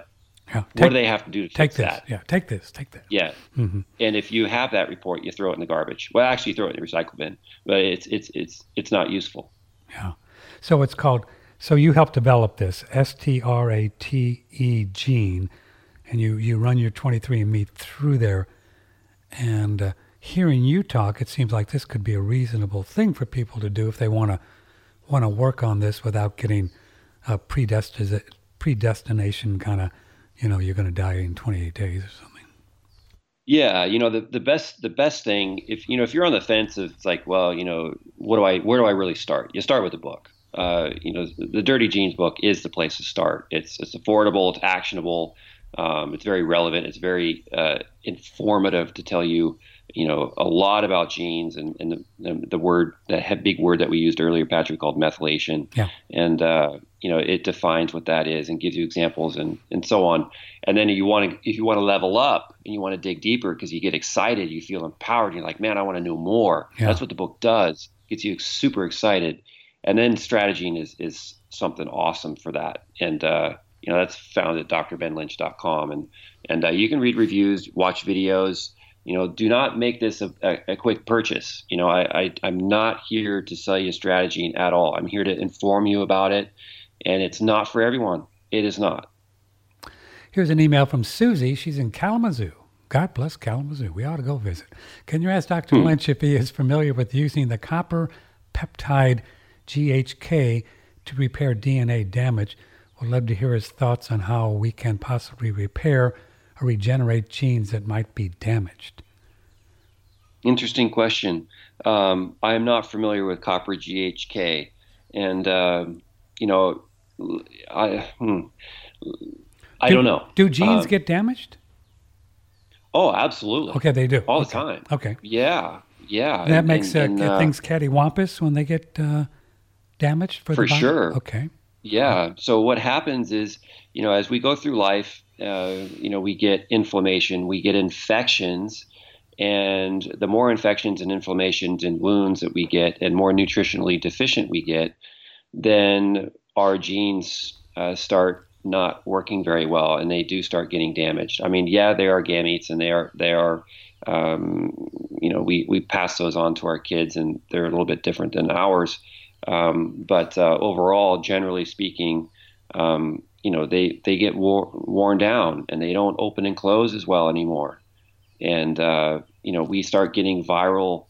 Yeah. What do they have to do to fix that? Yeah, take this. Yeah. Mm-hmm. And if you have that report, you throw it in the garbage. Well, actually, you throw it in the recycle bin, but it's not useful. Yeah. So it's called. So you helped develop this STRATE gene, and you run your 23andMe through there, and hearing you talk, it seems like this could be a reasonable thing for people to do if they want to work on this without getting a predestination kind of, you're going to die in 28 days or something. Yeah, the best thing, if you're on the fence, it's like, well, where do I really start? You start with the book. The Dirty Genes book is the place to start. It's affordable, it's actionable, it's very relevant, it's very informative to tell you, a lot about genes and the big word that we used earlier, Patrick, called methylation. Yeah. And it defines what that is and gives you examples and so on. And then if you want to level up and you want to dig deeper because you get excited, you feel empowered, you're like, man, I want to know more. Yeah. That's what the book does. Gets you super excited. And then Strategene is something awesome for that. And that's found at drbenlynch.com. And you can read reviews, watch videos. Do not make this a quick purchase. I'm not here to sell you Strategene at all. I'm here to inform you about it, and it's not for everyone. It is not. Here's an email from Susie. She's in Kalamazoo. God bless Kalamazoo. We ought to go visit. Can you ask Dr. Lynch if he is familiar with using the copper peptide GHK to repair DNA damage? Would love to hear his thoughts on how we can possibly repair or regenerate genes that might be damaged. Interesting question. I am not familiar with copper GHK, and I don't know. Do genes get damaged? Oh, absolutely. Okay, they do all the time. Okay. Yeah. That makes things cattywampus when they get damaged for the body? Sure. Okay. Yeah. So what happens is, as we go through life, we get inflammation, we get infections, and the more infections and inflammations and wounds that we get and more nutritionally deficient we get, then our genes start not working very well, and they do start getting damaged. I mean, yeah, they are gametes, and they are we pass those on to our kids, and they're a little bit different than ours. But overall, generally speaking, they get worn down, and they don't open and close as well anymore. And we start getting viral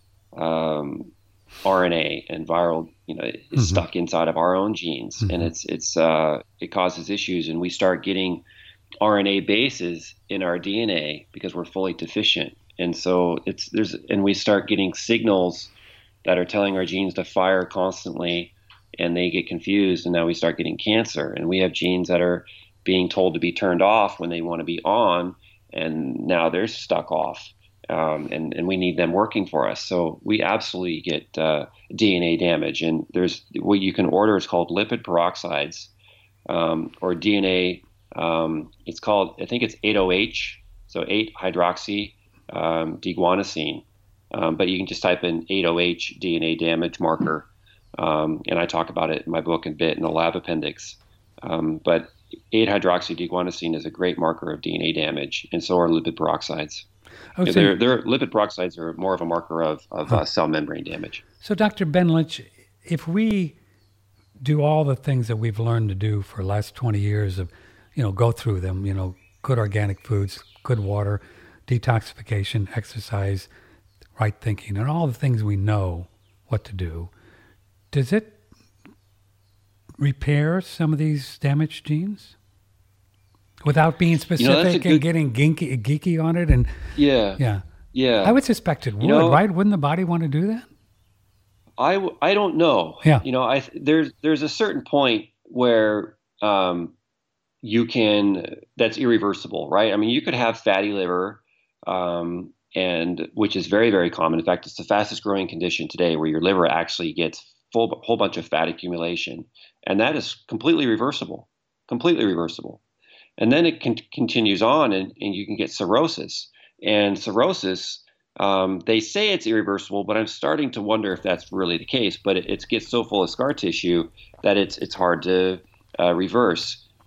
RNA and viral, is stuck inside of our own genes, and it causes issues, and we start getting RNA bases in our DNA because we're fully deficient, and so we start getting signals that are telling our genes to fire constantly, and they get confused, and now we start getting cancer, and we have genes that are being told to be turned off when they want to be on, and now they're stuck off. And we need them working for us. So we absolutely get DNA damage. And there's what you can order is called lipid peroxides, or DNA. It's called, I think it's 8-OH, so 8-hydroxy deguanosine. But you can just type in 8-OH DNA damage marker. And I talk about it in my book a bit in the lab appendix. But 8-hydroxy deguanosine is a great marker of DNA damage, and so are lipid peroxides. Oh, so their lipid peroxides are more of a marker of cell membrane damage. So, Dr. Ben Lynch, if we do all the things that we've learned to do for the last 20 years of, go through them, good organic foods, good water, detoxification, exercise, right thinking, and all the things we know what to do, does it repair some of these damaged genes? Without being specific and getting geeky on it, and yeah. I would suspect it would, right? Wouldn't the body want to do that? I don't know. Yeah. There's a certain point where you can, that's irreversible, right? I mean, you could have fatty liver, and which is very, very common. In fact, it's the fastest growing condition today, where your liver actually gets whole bunch of fat accumulation, and that is completely reversible. And then it continues on, and you can get cirrhosis. And cirrhosis, they say it's irreversible, but I'm starting to wonder if that's really the case. But it gets so full of scar tissue that it's hard to reverse.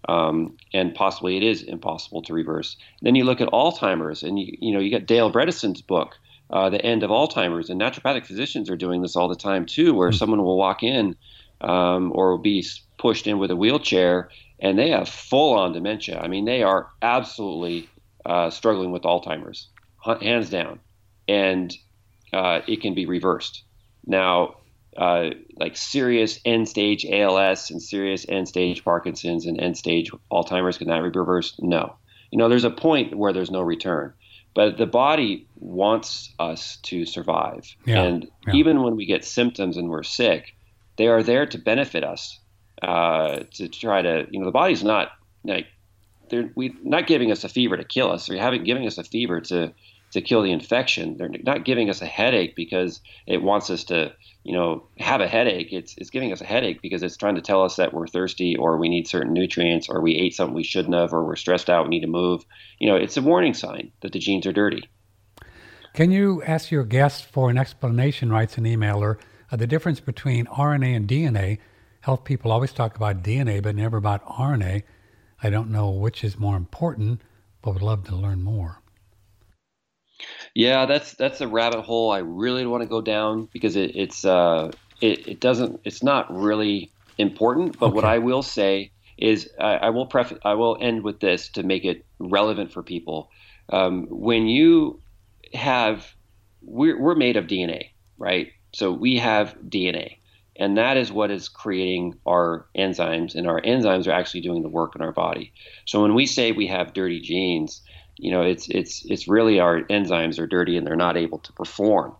and possibly it is impossible to reverse. Then you look at Alzheimer's, and you got Dale Bredesen's book, The End of Alzheimer's, and naturopathic physicians are doing this all the time too, where someone will walk in or will be pushed in with a wheelchair, and they have full-on dementia. I mean, they are absolutely struggling with Alzheimer's, hands down, and it can be reversed. Now, like serious end-stage ALS and serious end-stage Parkinson's and end-stage Alzheimer's, can that be reversed? No. There's a point where there's no return. But the body wants us to survive. And even when we get symptoms and we're sick, they are there to benefit us, to try to, the body's not like, they're not giving us a fever to kill us. They're giving us a fever to kill the infection. They're not giving us a headache because it wants us to, have a headache. It's giving us a headache because it's trying to tell us that we're thirsty or we need certain nutrients or we ate something we shouldn't have or we're stressed out, we need to move. It's a warning sign that the genes are dirty. Can you ask your guest for an explanation, writes an emailer, of the difference between RNA and DNA? Health people always talk about DNA, but never about RNA. I don't know which is more important, but would love to learn more. Yeah, that's a rabbit hole I really want to go down because it's not really important. But what I will say is I will end with this to make it relevant for people. When you we're made of DNA, right? So we have DNA, and that is what is creating our enzymes, and our enzymes are actually doing the work in our body. So when we say we have dirty genes, it's really our enzymes are dirty and they're not able to perform.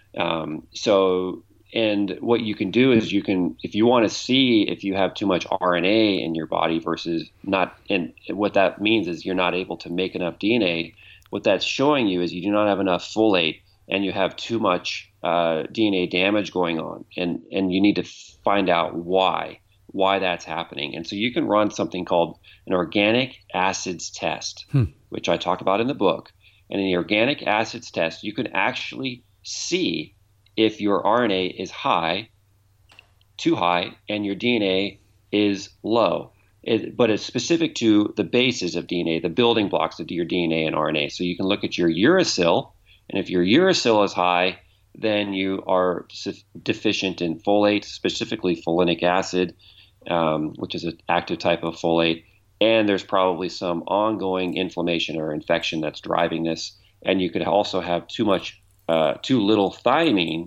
And what you can do is if you want to see if you have too much RNA in your body versus not, and what that means is you're not able to make enough DNA. What that's showing you is you do not have enough folate and you have too much DNA damage going on, and you need to find out why that's happening. And so you can run something called an organic acids test, which I talk about in the book. And in the organic acids test, you can actually see if your RNA is too high, and your DNA is low. But it's specific to the bases of DNA, the building blocks of your DNA and RNA. So you can look at your uracil, and if your uracil is high, then you are deficient in folate, specifically folinic acid, which is an active type of folate. And there's probably some ongoing inflammation or infection that's driving this. And you could also have too little thiamine.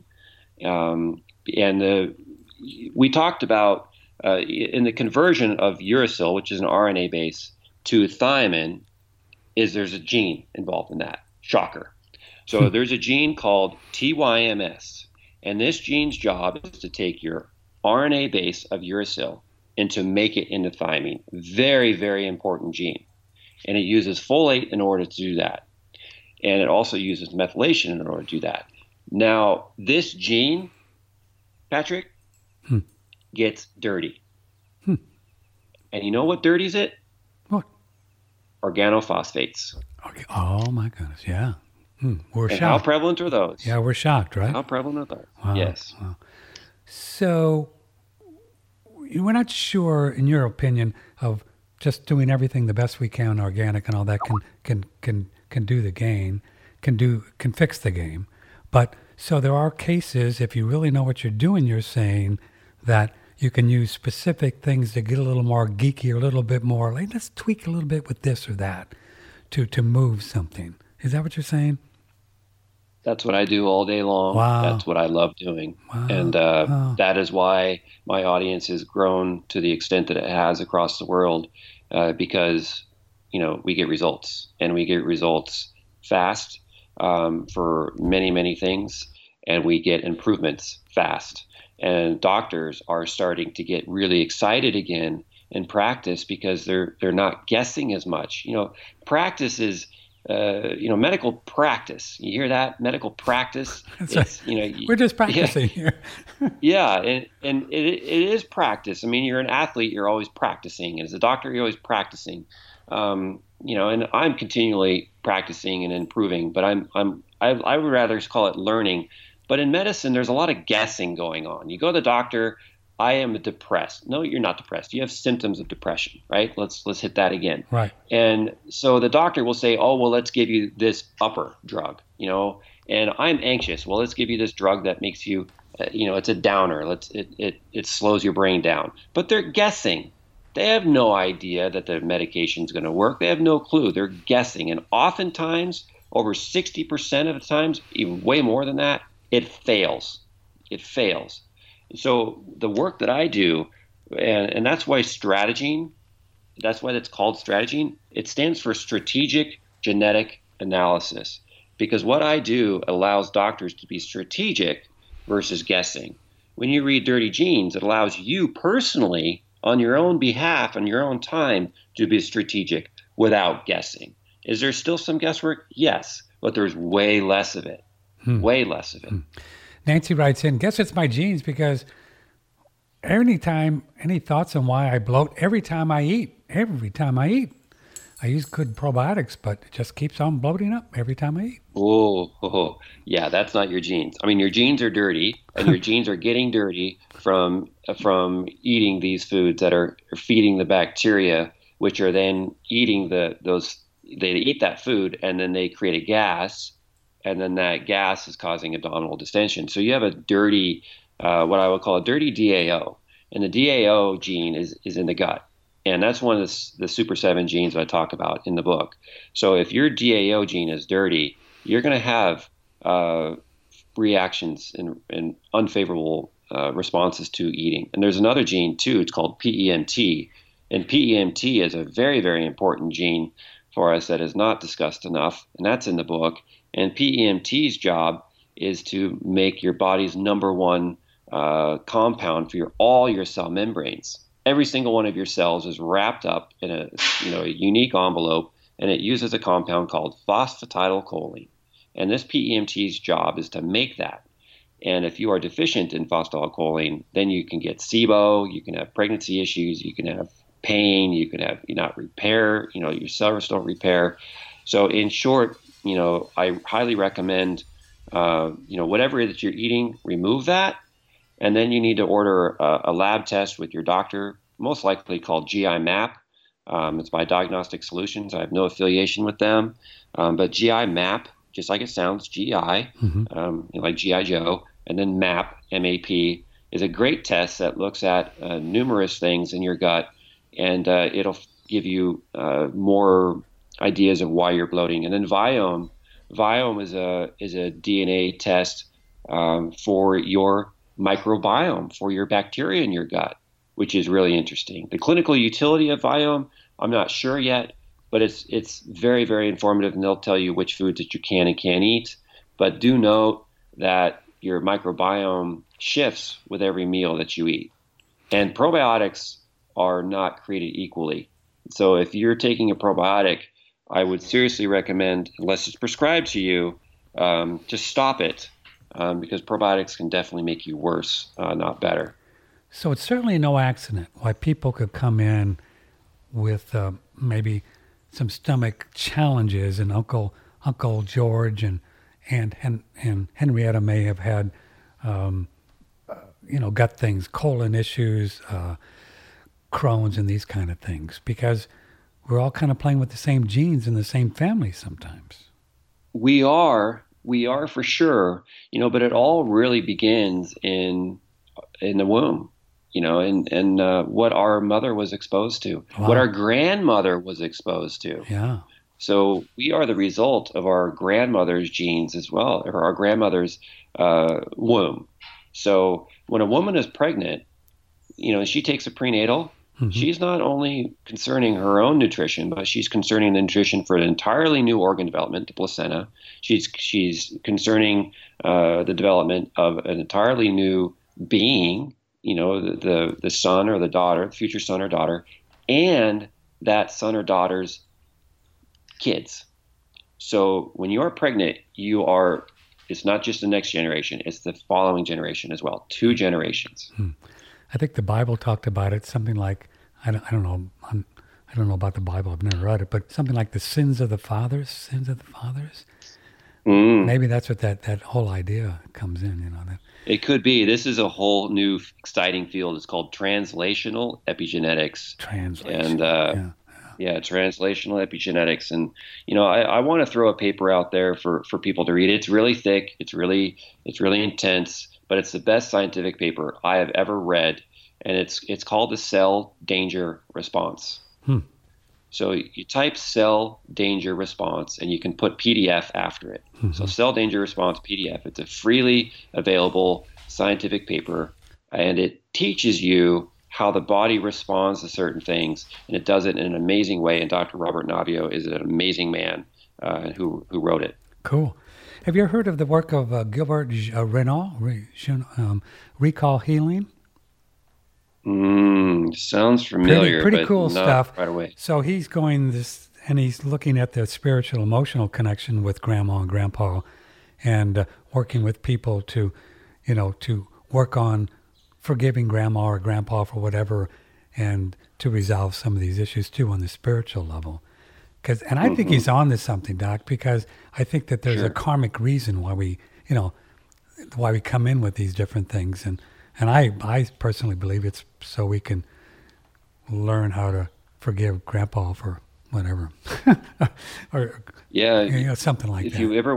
We talked about in the conversion of uracil, which is an RNA base, to thiamine, there's a gene involved in that. Shocker. So there's a gene called TYMS, and this gene's job is to take your RNA base of uracil and to make it into thiamine. Very, very important gene. And it uses folate in order to do that. And it also uses methylation in order to do that. Now, this gene, Patrick, gets dirty. And you know what dirties it? What? Organophosphates. Okay. Oh, my goodness, yeah. We're shocked. How prevalent are those? Yeah, we're shocked, right? How prevalent are those? Wow. Yes. Wow. So we're not sure, in your opinion, of just doing everything the best we can, organic and all that can do the game, can fix the game. But so there are cases, if you really know what you're doing, you're saying that you can use specific things to get a little more geeky, or a little bit more, like let's tweak a little bit with this or that to move something. Is that what you're saying? That's what I do all day long. Wow. That's what I love doing. Wow. And that is why my audience has grown to the extent that it has across the world, because, we get results, and we get results fast for many, many things, and we get improvements fast. And doctors are starting to get really excited again in practice because they're not guessing as much. Practice is medical practice. You hear that? Medical practice. That's right. We're just practicing here. Yeah, and it is practice. I mean, you're an athlete, you're always practicing. As a doctor, you're always practicing. And I'm continually practicing and improving, but I would rather call it learning. But in medicine, there's a lot of guessing going on. You go to the doctor, I am depressed. No, you're not depressed. You have symptoms of depression, right? Let's hit that again. Right. And so the doctor will say, oh, well, let's give you this upper drug, and I'm anxious. Well, let's give you this drug that makes you, it's a downer. It slows your brain down. But they're guessing. They have no idea that the medication is going to work. They have no clue. They're guessing. And oftentimes, over 60% of the times, even way more than that, it fails. It fails. So the work that I do, and that's why strategene, that's why it's called strategene. It stands for strategic genetic analysis, because what I do allows doctors to be strategic versus guessing. When you read Dirty Genes, it allows you personally, on your own behalf, on your own time, to be strategic without guessing. Is there still some guesswork? Yes, but there's way less of it. Way less of it. Nancy writes in, guess it's my genes because any thoughts on why I bloat every time I eat? I use good probiotics, but it just keeps on bloating up every time I eat. Oh, yeah, that's not your genes. I mean, your genes are dirty, and your genes are getting dirty from eating these foods that are feeding the bacteria, which are then eating they eat that food, and then they create a gas, and then that gas is causing abdominal distension. So you have a dirty, what I would call a dirty DAO. And the DAO gene is in the gut. And that's one of the Super 7 genes that I talk about in the book. So if your DAO gene is dirty, you're going to have reactions and unfavorable responses to eating. And there's another gene, too. It's called PEMT. And PEMT is a very, very important gene for us that is not discussed enough. And that's in the book. And PEMT's job is to make your body's number one compound for all your cell membranes. Every single one of your cells is wrapped up in a unique envelope, and it uses a compound called phosphatidylcholine. And this PEMT's job is to make that. And if you are deficient in phosphatidylcholine, then you can get SIBO, you can have pregnancy issues, you can have pain, you can have not repair, your cells don't repair. So in short, I highly recommend, whatever that you're eating, remove that. And then you need to order a lab test with your doctor, most likely called GI Map. It's by Diagnostic Solutions. I have no affiliation with them. But GI Map, just like it sounds, GI, like G.I. Joe, and then MAP, M-A-P, is a great test that looks at numerous things in your gut, and it'll give you more ideas of why you're bloating. And then Viome is a DNA test for your microbiome, for your bacteria in your gut, which is really interesting. The clinical utility of Viome, I'm not sure yet, but it's very, very informative, and they'll tell you which foods that you can and can't eat. But do note that your microbiome shifts with every meal that you eat. And probiotics are not created equally. So if you're taking a probiotic, I would seriously recommend, unless it's prescribed to you, just stop it. Because probiotics can definitely make you worse, not better. So it's certainly no accident why people could come in with maybe some stomach challenges, and Uncle George and Henrietta may have had, gut things, colon issues, Crohn's, and these kind of things, because we're all kind of playing with the same genes in the same family sometimes. We are for sure, but it all really begins in the womb, and what our mother was exposed to, what our grandmother was exposed to. Yeah. So we are the result of our grandmother's genes as well, or our grandmother's womb. So when a woman is pregnant, she takes a prenatal. Mm-hmm. She's not only concerning her own nutrition, but she's concerning the nutrition for an entirely new organ development, the placenta. She's concerning the development of an entirely new being, the son or the daughter, the future son or daughter, and that son or daughter's kids. So when you are pregnant, it's not just the next generation, it's the following generation as well, 2 generations. I think the Bible talked about it, something like, I don't know about the Bible, I've never read it, but something like the sins of the fathers. Maybe that's what that whole idea comes in, that. It could be. This is a whole new exciting field. It's called translational epigenetics. Translation. And translational epigenetics. And I want to throw a paper out there for people to read. It's really thick. It's really intense, but it's the best scientific paper I have ever read, and it's called the cell danger response. So you type cell danger response, and you can put PDF after it. So cell danger response PDF. It's a freely available scientific paper, and it teaches you how the body responds to certain things, and it does it in an amazing way. And Dr. Robert Navio is an amazing man who wrote it. Cool. Have you ever heard of the work of Gilbert Renault, Recall Healing? Sounds familiar. Pretty but cool not stuff. Right away. So he's going this, and he's looking at the spiritual, emotional connection with Grandma and Grandpa, and working with people to work on forgiving Grandma or Grandpa for whatever, and to resolve some of these issues too on the spiritual level. And I think he's on to something, Doc, because I think that there's a karmic reason why we come in with these different things, and I personally believe it's so we can learn how to forgive Grandpa for whatever, or something like that.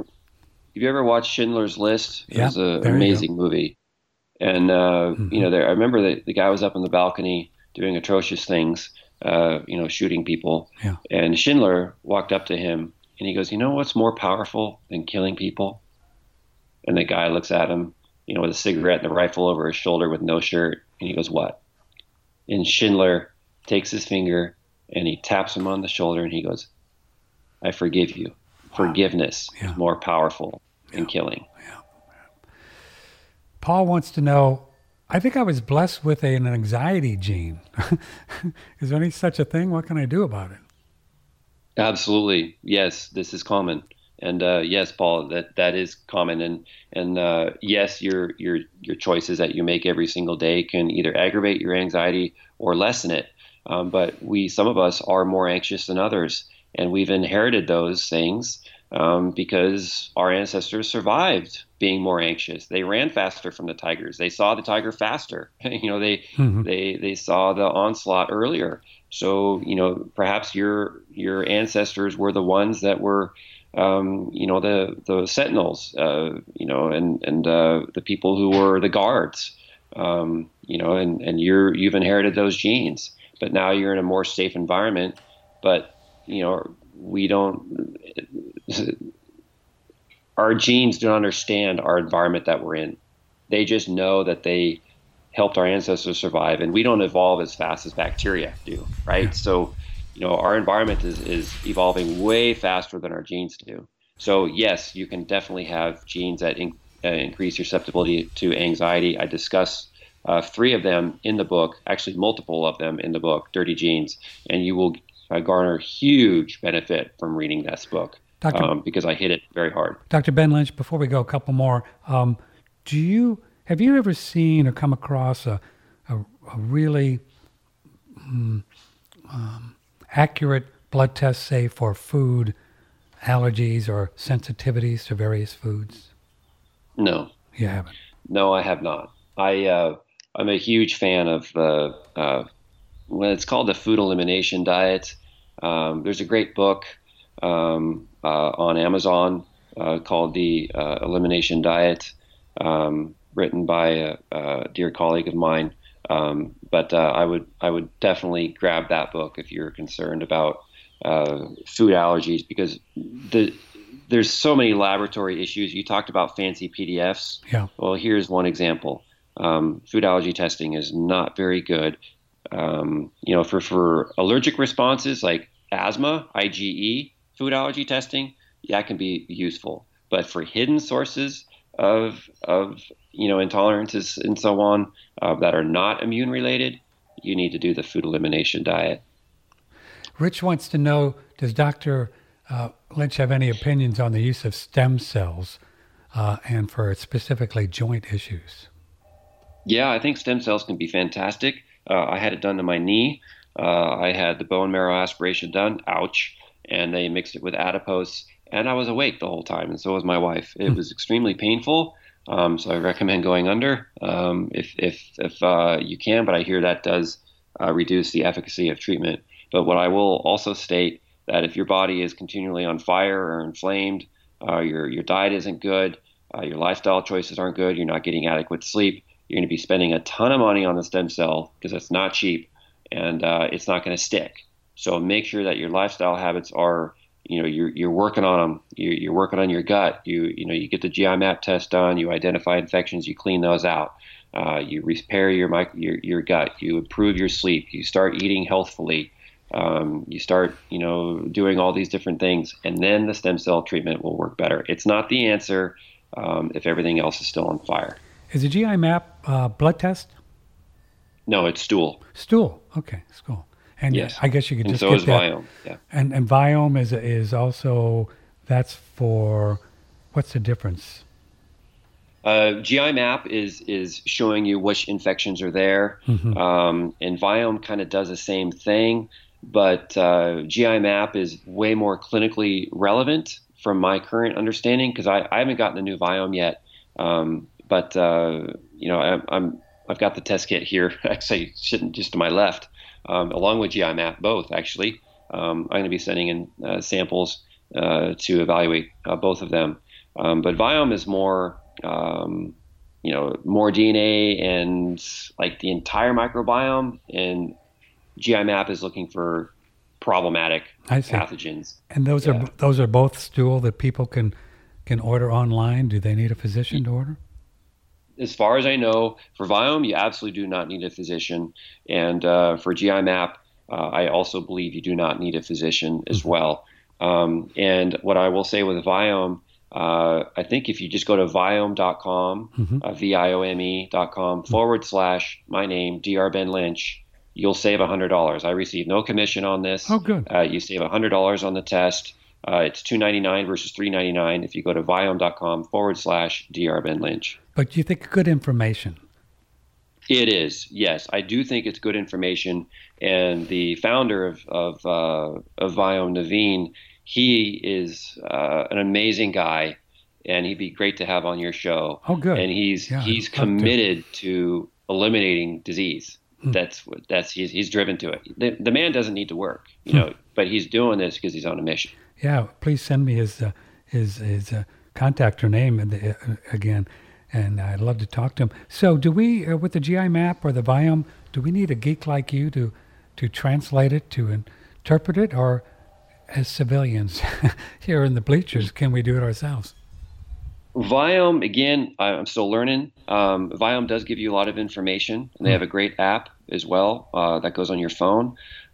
Yeah. Paul wants to know, I think I was blessed with an anxiety gene. Is there any such a thing? What can I do about it? Absolutely. Yes, this is common. And yes, Paul, that is common. And yes, your choices that you make every single day can either aggravate your anxiety or lessen it. But some of us are more anxious than others, and we've inherited those things because our ancestors survived being more anxious. They ran faster from the tigers. They saw the tiger faster. They saw the onslaught earlier. So perhaps your ancestors were the ones that were the sentinels, and the people who were the guards, and you've inherited those genes, but now you're in a more safe environment. But our genes don't understand our environment that we're in. They just know that they helped our ancestors survive, and we don't evolve as fast as bacteria do, right? Yeah. So our environment is evolving way faster than our genes do. So yes, you can definitely have genes that increase your susceptibility to anxiety. I discuss 3 of them in the book, actually multiple of them in the book, Dirty Genes, and you will garner huge benefit from reading this book because I hit it very hard. Dr. Ben Lynch, before we go, a couple more. Have you ever seen or come across a really accurate blood test, say, for food allergies or sensitivities to various foods? No. You haven't? No, I have not. I'm a huge fan of when it's called the food elimination diet. There's a great book on Amazon called The Elimination Diet, written by a dear colleague of mine. But I would definitely grab that book if you're concerned about food allergies, because there's so many laboratory issues. You talked about fancy PDFs. Yeah. Well, here's one example. Food allergy testing is not very good. For allergic responses like asthma, IgE, food allergy testing, that can be useful. But for hidden sources of intolerances and so on that are not immune related, you need to do the food elimination diet. Rich wants to know, does Dr. Lynch have any opinions on the use of stem cells and for specifically joint issues? Yeah, I think stem cells can be fantastic. I had it done to my knee. I had the bone marrow aspiration done. Ouch. And they mixed it with adipose, and I was awake the whole time, and so was my wife. It was extremely painful. So I recommend going under if you can, but I hear that does reduce the efficacy of treatment. But what I will also state that if your body is continually on fire or inflamed, your diet isn't good, your lifestyle choices aren't good, you're not getting adequate sleep, you're going to be spending a ton of money on the stem cell because it's not cheap, and it's not going to stick. So make sure that your lifestyle habits are, you're working on them. You're working on your gut. You get the GI map test done. You identify infections. You clean those out. You repair your gut. You improve your sleep. You start eating healthfully. You start, doing all these different things, and then the stem cell treatment will work better. It's not the answer if everything else is still on fire. Is the GI map blood test? No, it's stool. Stool. Okay, stool. And yes. I guess you could just get that. And so is Viome. Yeah. And Viome is also, that's for, what's the difference? GI map is showing you which infections are there, and Viome kind of does the same thing, but GI map is way more clinically relevant from my current understanding, because I haven't gotten the new Viome yet, but I've got the test kit here, actually sitting just to my left, along with GI map, both actually. I'm going to be sending in samples to evaluate both of them, but Viome is more more DNA and like the entire microbiome, and GI map is looking for problematic pathogens. And those are both stool that people can order online. Do they need a physician to order? As far as I know, for Viome, you absolutely do not need a physician, and for GI map, I also believe you do not need a physician as well. And what I will say with Viome, I think if you just go to Viome.com, Viome.com / my name, Dr. Ben Lynch, you'll save $100. I receive no commission on this. Oh, good. You save $100 on the test. It's $299 versus $399 if you go to Viome.com / Dr. Ben Lynch. But you think good information? It is, yes. I do think it's good information. And the founder of Viome, Naveen, he is an amazing guy, and he'd be great to have on your show. Oh, good. And he's committed to eliminating disease. He's driven to it. The man doesn't need to work, but he's doing this because he's on a mission. Yeah, please send me his contact or name again, and I'd love to talk to him. So, do we with the GI map or the Viome, do we need a geek like you to translate it, to interpret it, or as civilians here in the bleachers, can we do it ourselves? Viome, again, I'm still learning. Viome does give you a lot of information, and they have a great app as well that goes on your phone.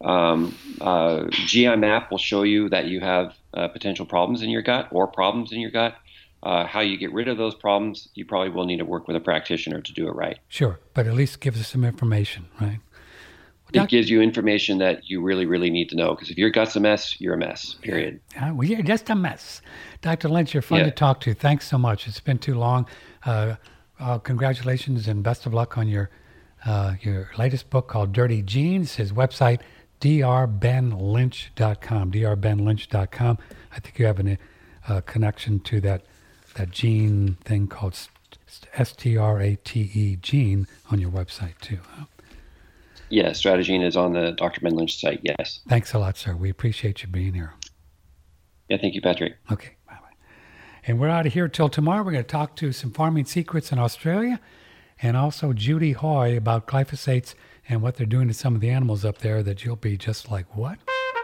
GI map will show you that you have potential problems in your gut or problems in your gut. How you get rid of those problems, you probably will need to work with a practitioner to do it right. Sure, but at least gives us some information, right? It gives you information that you really, really need to know, because if your gut's a mess, you're a mess, period. Yeah, well, you're just a mess. Dr. Lynch, you're fun to talk to. Thanks so much. It's been too long. Congratulations and best of luck on your latest book called Dirty Genes. His website, drbenlynch.com, drbenlynch.com. I think you have a connection to that gene thing called STRATE gene on your website too. Huh? Yeah, Stratagene is on the Dr. Ben Lynch site, yes. Thanks a lot, sir. We appreciate you being here. Yeah, thank you, Patrick. Okay, bye-bye. And we're out of here till tomorrow. We're going to talk to some farming secrets in Australia, and also Judy Hoy about glyphosates and what they're doing to some of the animals up there that you'll be just like, what?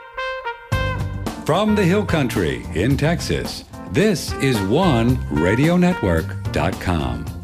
From the Hill Country in Texas, this is OneRadioNetwork.com.